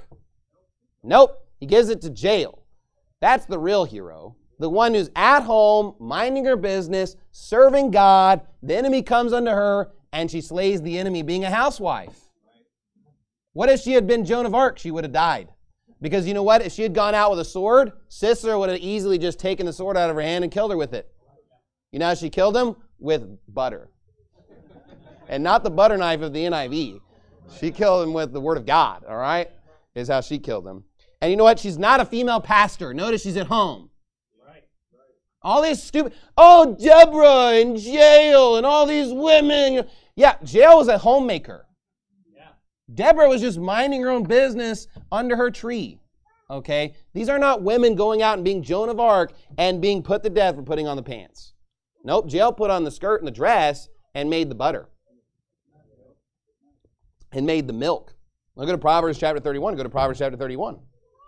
Nope. He gives it to Jael. That's the real hero. The one who's at home, minding her business, serving God. The enemy comes unto her, and she slays the enemy, being a housewife. What if she had been Joan of Arc? She would have died. Because you know what? If she had gone out with a sword, Sisera would have easily just taken the sword out of her hand and killed her with it. You know how she killed him? With butter. And not the butter knife of the N I V. She killed him with the word of God, all right? Is how she killed him. And you know what? She's not a female pastor. Notice she's at home. Right. All these stupid, oh, Deborah and Jael and all these women. Yeah, Jael was a homemaker. Yeah. Deborah was just minding her own business under her tree. Okay? These are not women going out and being Joan of Arc and being put to death for putting on the pants. Nope, Jael put on the skirt and the dress and made the butter. And made the milk. Look at Proverbs chapter thirty-one. Go to Proverbs chapter thirty-one.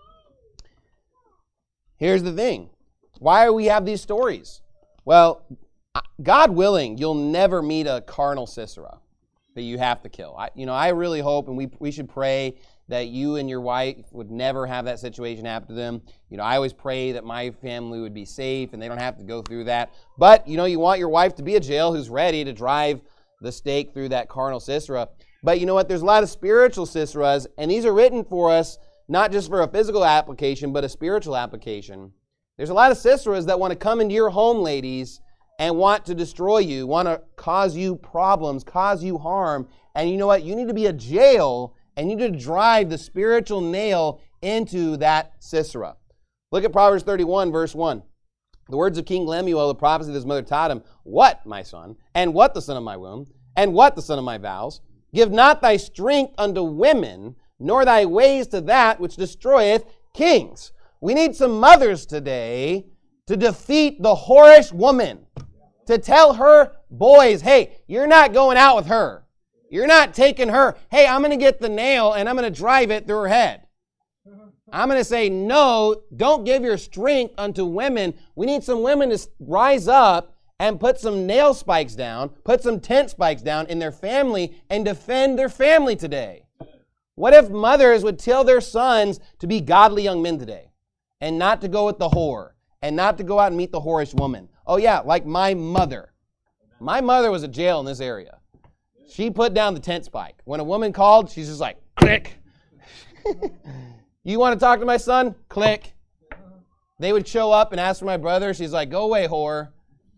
Here's the thing. Why do we have these stories? Well, God willing, you'll never meet a carnal Sisera that you have to kill. I, you know, I really hope, and we we should pray that you and your wife would never have that situation happen to them. You know, I always pray that my family would be safe and they don't have to go through that. But, you know, you want your wife to be a Jael who's ready to drive the stake through that carnal Sisera. But you know what? There's a lot of spiritual Siseras, and these are written for us not just for a physical application, but a spiritual application. There's a lot of Siseras that want to come into your home, ladies, and want to destroy you, want to cause you problems, cause you harm. And you know what? You need to be a Jael, and you need to drive the spiritual nail into that Sisera. Look at Proverbs thirty-one, verse one. The words of King Lemuel, the prophecy that his mother taught him. What, my son? And what, the son of my womb? And what, the son of my vows? Give not thy strength unto women, nor thy ways to that which destroyeth kings. We need some mothers today to defeat the whorish woman. To tell her boys, hey, you're not going out with her. You're not taking her. Hey, I'm going to get the nail and I'm going to drive it through her head. I'm going to say, no, don't give your strength unto women. We need some women to rise up and put some nail spikes down, put some tent spikes down in their family and defend their family today. What if mothers would tell their sons to be godly young men today and not to go with the whore and not to go out and meet the whorish woman? Oh yeah, like my mother. My mother was a Jael in this area. She put down the tent spike. When a woman called, she's just like, click. You want to talk to my son? Click. They would show up and ask for my brother. She's like, go away, whore.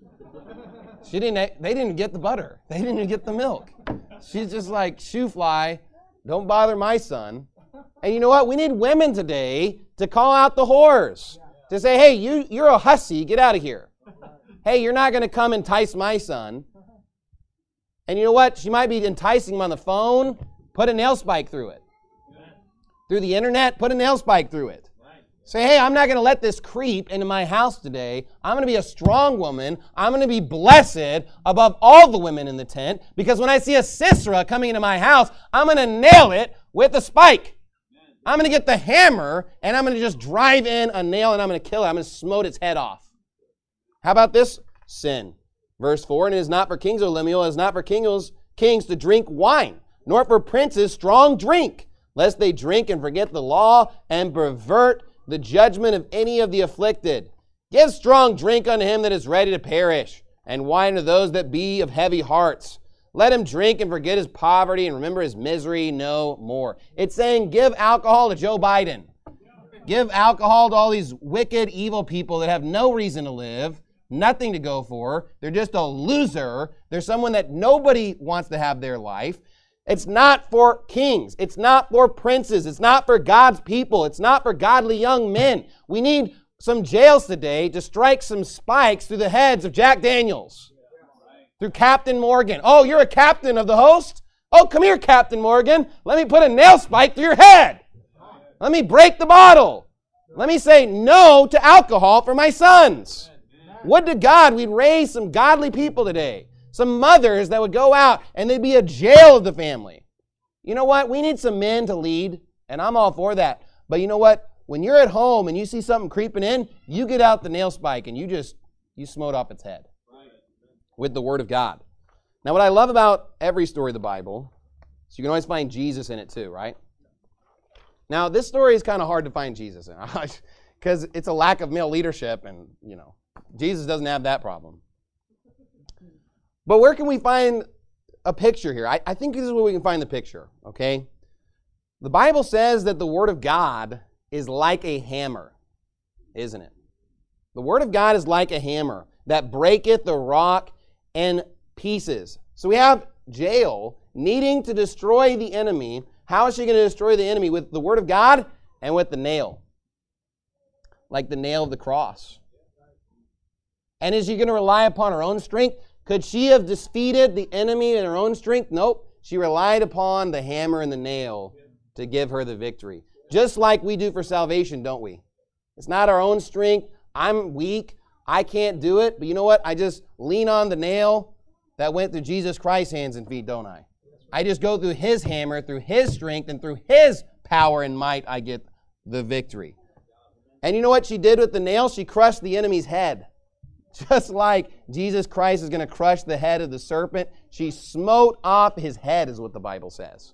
She didn't, they didn't get the butter. They didn't even get the milk. She's just like, shoo fly, don't bother my son. And you know what? We need women today to call out the whores. To say, hey, you, you're a hussy, get out of here. Hey, you're not going to come entice my son. And you know what? She might be enticing him on the phone. Put a nail spike through it. Through the internet, put a nail spike through it. Say, hey, I'm not going to let this creep into my house today. I'm going to be a strong woman. I'm going to be blessed above all the women in the tent, because when I see a Sisera coming into my house, I'm going to nail it with a spike. I'm going to get the hammer, and I'm going to just drive in a nail, and I'm going to kill it. I'm going to smote its head off. How about this sin? Verse four, and it is not for kings, O Lemuel, it is not for kings, kings to drink wine, nor for princes strong drink, lest they drink and forget the law and pervert the judgment of any of the afflicted. Give strong drink unto him that is ready to perish, and wine to those that be of heavy hearts. Let him drink and forget his poverty and remember his misery no more. It's saying give alcohol to Joe Biden. Give alcohol to all these wicked, evil people that have no reason to live, nothing to go for. They're just a loser. They're someone that nobody wants to have their life. It's not for kings. It's not for princes. It's not for God's people. It's not for godly young men. We need some jails today to strike some spikes through the heads of Jack Daniels, through Captain Morgan. Oh, you're a captain of the host? Oh, come here, Captain Morgan. Let me put a nail spike through your head. Let me break the bottle. Let me say no to alcohol for my sons. Would to God we'd raise some godly people today. Some mothers that would go out and they'd be a jail of the family. You know what? We need some men to lead, and I'm all for that. But you know what? When you're at home and you see something creeping in, you get out the nail spike and you just, you smote off its head with the Word of God. Now, what I love about every story of the Bible is you can always find Jesus in it too, right? Now, this story is kind of hard to find Jesus in because it's a lack of male leadership, and, you know, Jesus doesn't have that problem. But where can we find a picture here? I, I think this is where we can find the picture, okay? The Bible says that the Word of God is like a hammer, isn't it? The Word of God is like a hammer that breaketh the rock in pieces. So we have Jael needing to destroy the enemy. How is she going to destroy the enemy? With the Word of God and with the nail. Like the nail of the cross. And is she going to rely upon her own strength? Could she have defeated the enemy in her own strength? Nope. She relied upon the hammer and the nail to give her the victory. Just like we do for salvation, don't we? It's not our own strength. I'm weak. I can't do it. But you know what? I just lean on the nail that went through Jesus Christ's hands and feet, don't I? I just go through His hammer, through His strength, and through His power and might, I get the victory. And you know what she did with the nail? She crushed the enemy's head. Just like Jesus Christ is going to crush the head of the serpent, she smote off his head, is what the Bible says.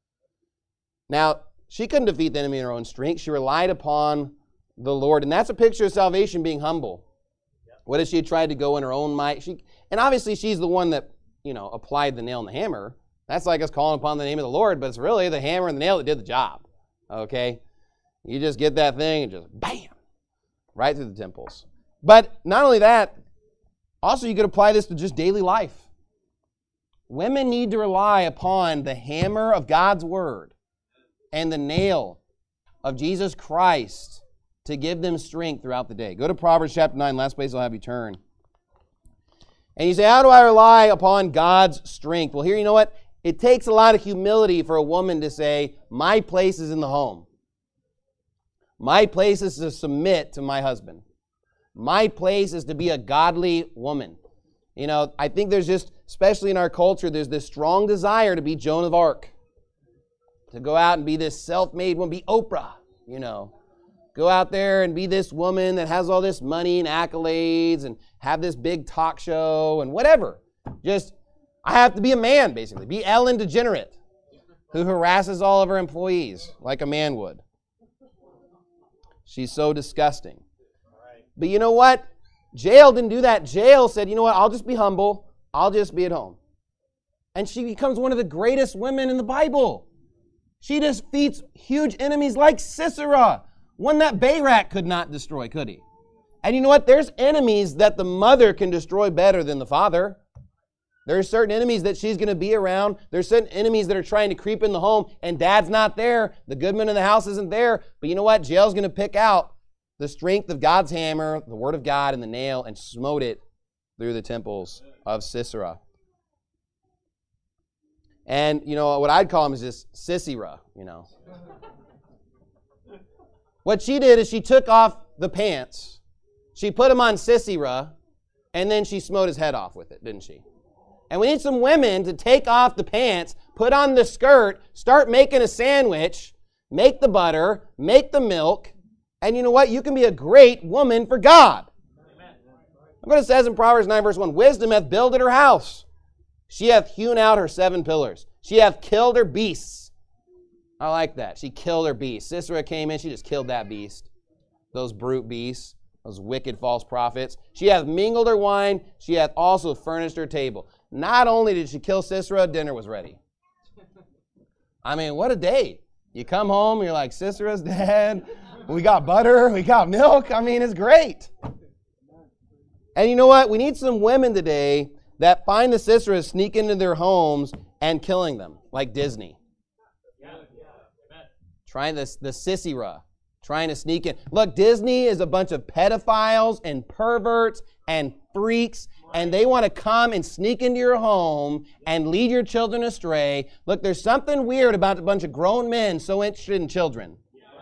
Now, she couldn't defeat the enemy in her own strength. She relied upon the Lord. And that's a picture of salvation, being humble. What if she had tried to go in her own might? She, and obviously she's the one that, you know, applied the nail and the hammer. That's like us calling upon the name of the Lord, but it's really the hammer and the nail that did the job. Okay? You just get that thing and just bam! Right through the temples. But not only that, also you could apply this to just daily life. Women need to rely upon the hammer of God's Word and the nail of Jesus Christ to give them strength throughout the day. Go to Proverbs chapter nine, last place I'll have you turn. And you say, how do I rely upon God's strength? Well, here, you know what? It takes a lot of humility for a woman to say, my place is in the home. My place is to submit to my husband. My place is to be a godly woman. You know, I think there's just, especially in our culture, there's this strong desire to be Joan of Arc. To go out and be this self-made woman, be Oprah, you know. Go out there and be this woman that has all this money and accolades and have this big talk show and whatever. Just, I have to be a man, basically. Be Ellen DeGenerate, who harasses all of her employees like a man would. She's so disgusting. But you know what? Jael didn't do that. Jael said, you know what? I'll just be humble. I'll just be at home. And she becomes one of the greatest women in the Bible. She defeats huge enemies like Sisera, one that Barak could not destroy, could he? And you know what? There's enemies that the mother can destroy better than the father. There are certain enemies that she's going to be around. There's certain enemies that are trying to creep in the home, and dad's not there. The goodman in the house isn't there. But you know what? Jael's going to pick out the strength of God's hammer, the Word of God, and the nail, and smote it through the temples of Sisera. And, you know, what I'd call him is just Sisera, you know. What she did is she took off the pants, she put them on Sisera, and then she smote his head off with it, didn't she? And we need some women to take off the pants, put on the skirt, start making a sandwich, make the butter, make the milk, and you know what? You can be a great woman for God. Amen. Look what it says in Proverbs nine, verse one. Wisdom hath builded her house. She hath hewn out her seven pillars. She hath killed her beasts. I like that. She killed her beast. Sisera came in, she just killed that beast. Those brute beasts. those wicked false prophets. She hath mingled her wine. She hath also furnished her table. Not only did she kill Sisera, dinner was ready. I mean, what a day. You come home, you're like, Sisera's dead. We got butter. We got milk. I mean, it's great. And you know what? We need some women today that find the Siseras, sneak into their homes, and killing them, like Disney. Yeah, yeah. Trying this, the Sisera, trying to sneak in. Look, Disney is a bunch of pedophiles and perverts and freaks, and they want to come and sneak into your home and lead your children astray. Look, there's something weird about a bunch of grown men so interested in children.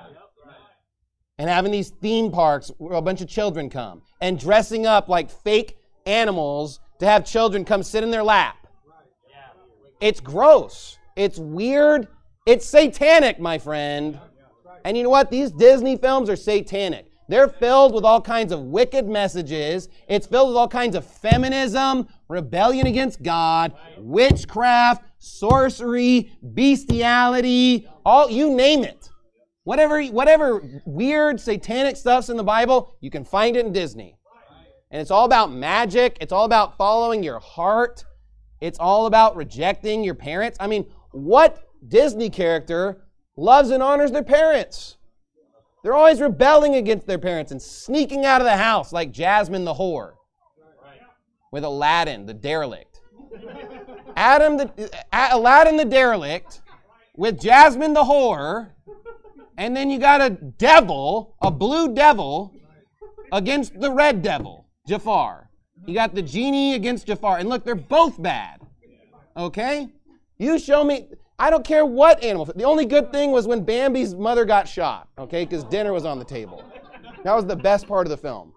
And having these theme parks where a bunch of children come, and dressing up like fake animals to have children come sit in their lap. It's gross. It's weird. It's satanic, my friend. And you know what? These Disney films are satanic. They're filled with all kinds of wicked messages. It's filled with all kinds of feminism, rebellion against God, witchcraft, sorcery, bestiality, all, you name it. Whatever, whatever weird satanic stuff's in the Bible, you can find it in Disney. And it's all about magic. It's all about following your heart. It's all about rejecting your parents. I mean, what Disney character loves and honors their parents? They're always rebelling against their parents and sneaking out of the house like Jasmine the whore with Aladdin, the derelict. Adam the, Aladdin the derelict with Jasmine the whore. And then you got a devil, a blue devil, against the red devil, Jafar. You got the genie against Jafar. And look, they're both bad. Okay? You show me, I don't care what animal. The only good thing was when Bambi's mother got shot, okay? Because dinner was on the table. That was the best part of the film.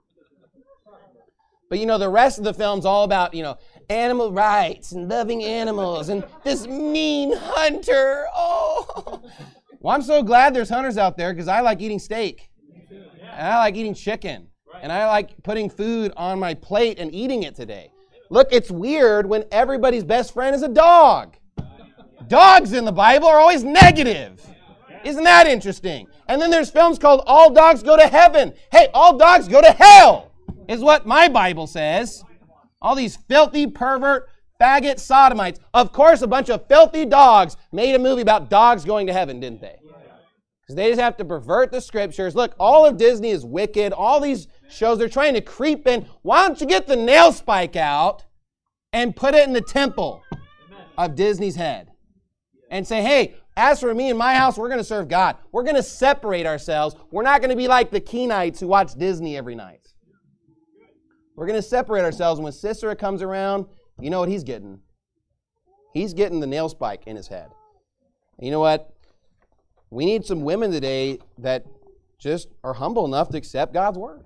But you know, the rest of the film's all about, you know, animal rights and loving animals and this mean hunter. Oh. Well, I'm so glad there's hunters out there because I like eating steak. And I like eating chicken. And I like putting food on my plate and eating it today. Look, it's weird when everybody's best friend is a dog. Dogs in the Bible are always negative. Isn't that interesting? And then there's films called All Dogs Go to Heaven. Hey, all dogs go to hell, is what my Bible says. All these filthy, pervert, faggot sodomites. Of course, a bunch of filthy dogs made a movie about dogs going to heaven, didn't they? Because they just have to pervert the scriptures. Look, all of Disney is wicked. All these shows, they're trying to creep in. Why don't you get the nail spike out and put it in the temple of Disney's head? And say, hey, as for me and my house, we're going to serve God. We're going to separate ourselves. We're not going to be like the Keenites who watch Disney every night. We're going to separate ourselves. And when Sisera comes around, you know what he's getting? He's getting the nail spike in his head. And you know what? We need some women today that just are humble enough to accept God's word.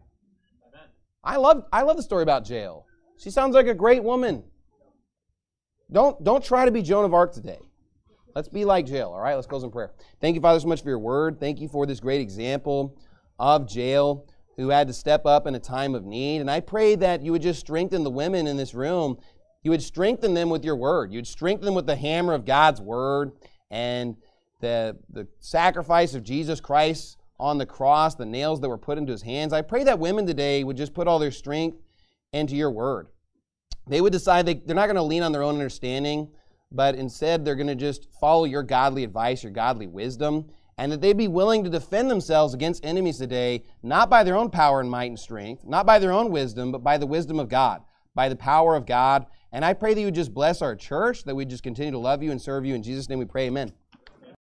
I love, I love the story about Jael. She sounds like a great woman. Don't, don't try to be Joan of Arc today. Let's be like Jael, all right? Let's close in prayer. Thank you, Father, so much for your word. Thank you for this great example of Jael who had to step up in a time of need. And I pray that you would just strengthen the women in this room. You would strengthen them with your word. You would strengthen them with the hammer of God's word and the, the sacrifice of Jesus Christ on the cross, the nails that were put into his hands. I pray that women today would just put all their strength into your word. They would decide they, they're not going to lean on their own understanding, but instead they're going to just follow your godly advice, your godly wisdom, and that they'd be willing to defend themselves against enemies today, not by their own power and might and strength, not by their own wisdom, but by the wisdom of God, by the power of God. And I pray that you would just bless our church, that we just continue to love you and serve you. In Jesus' name we pray, amen.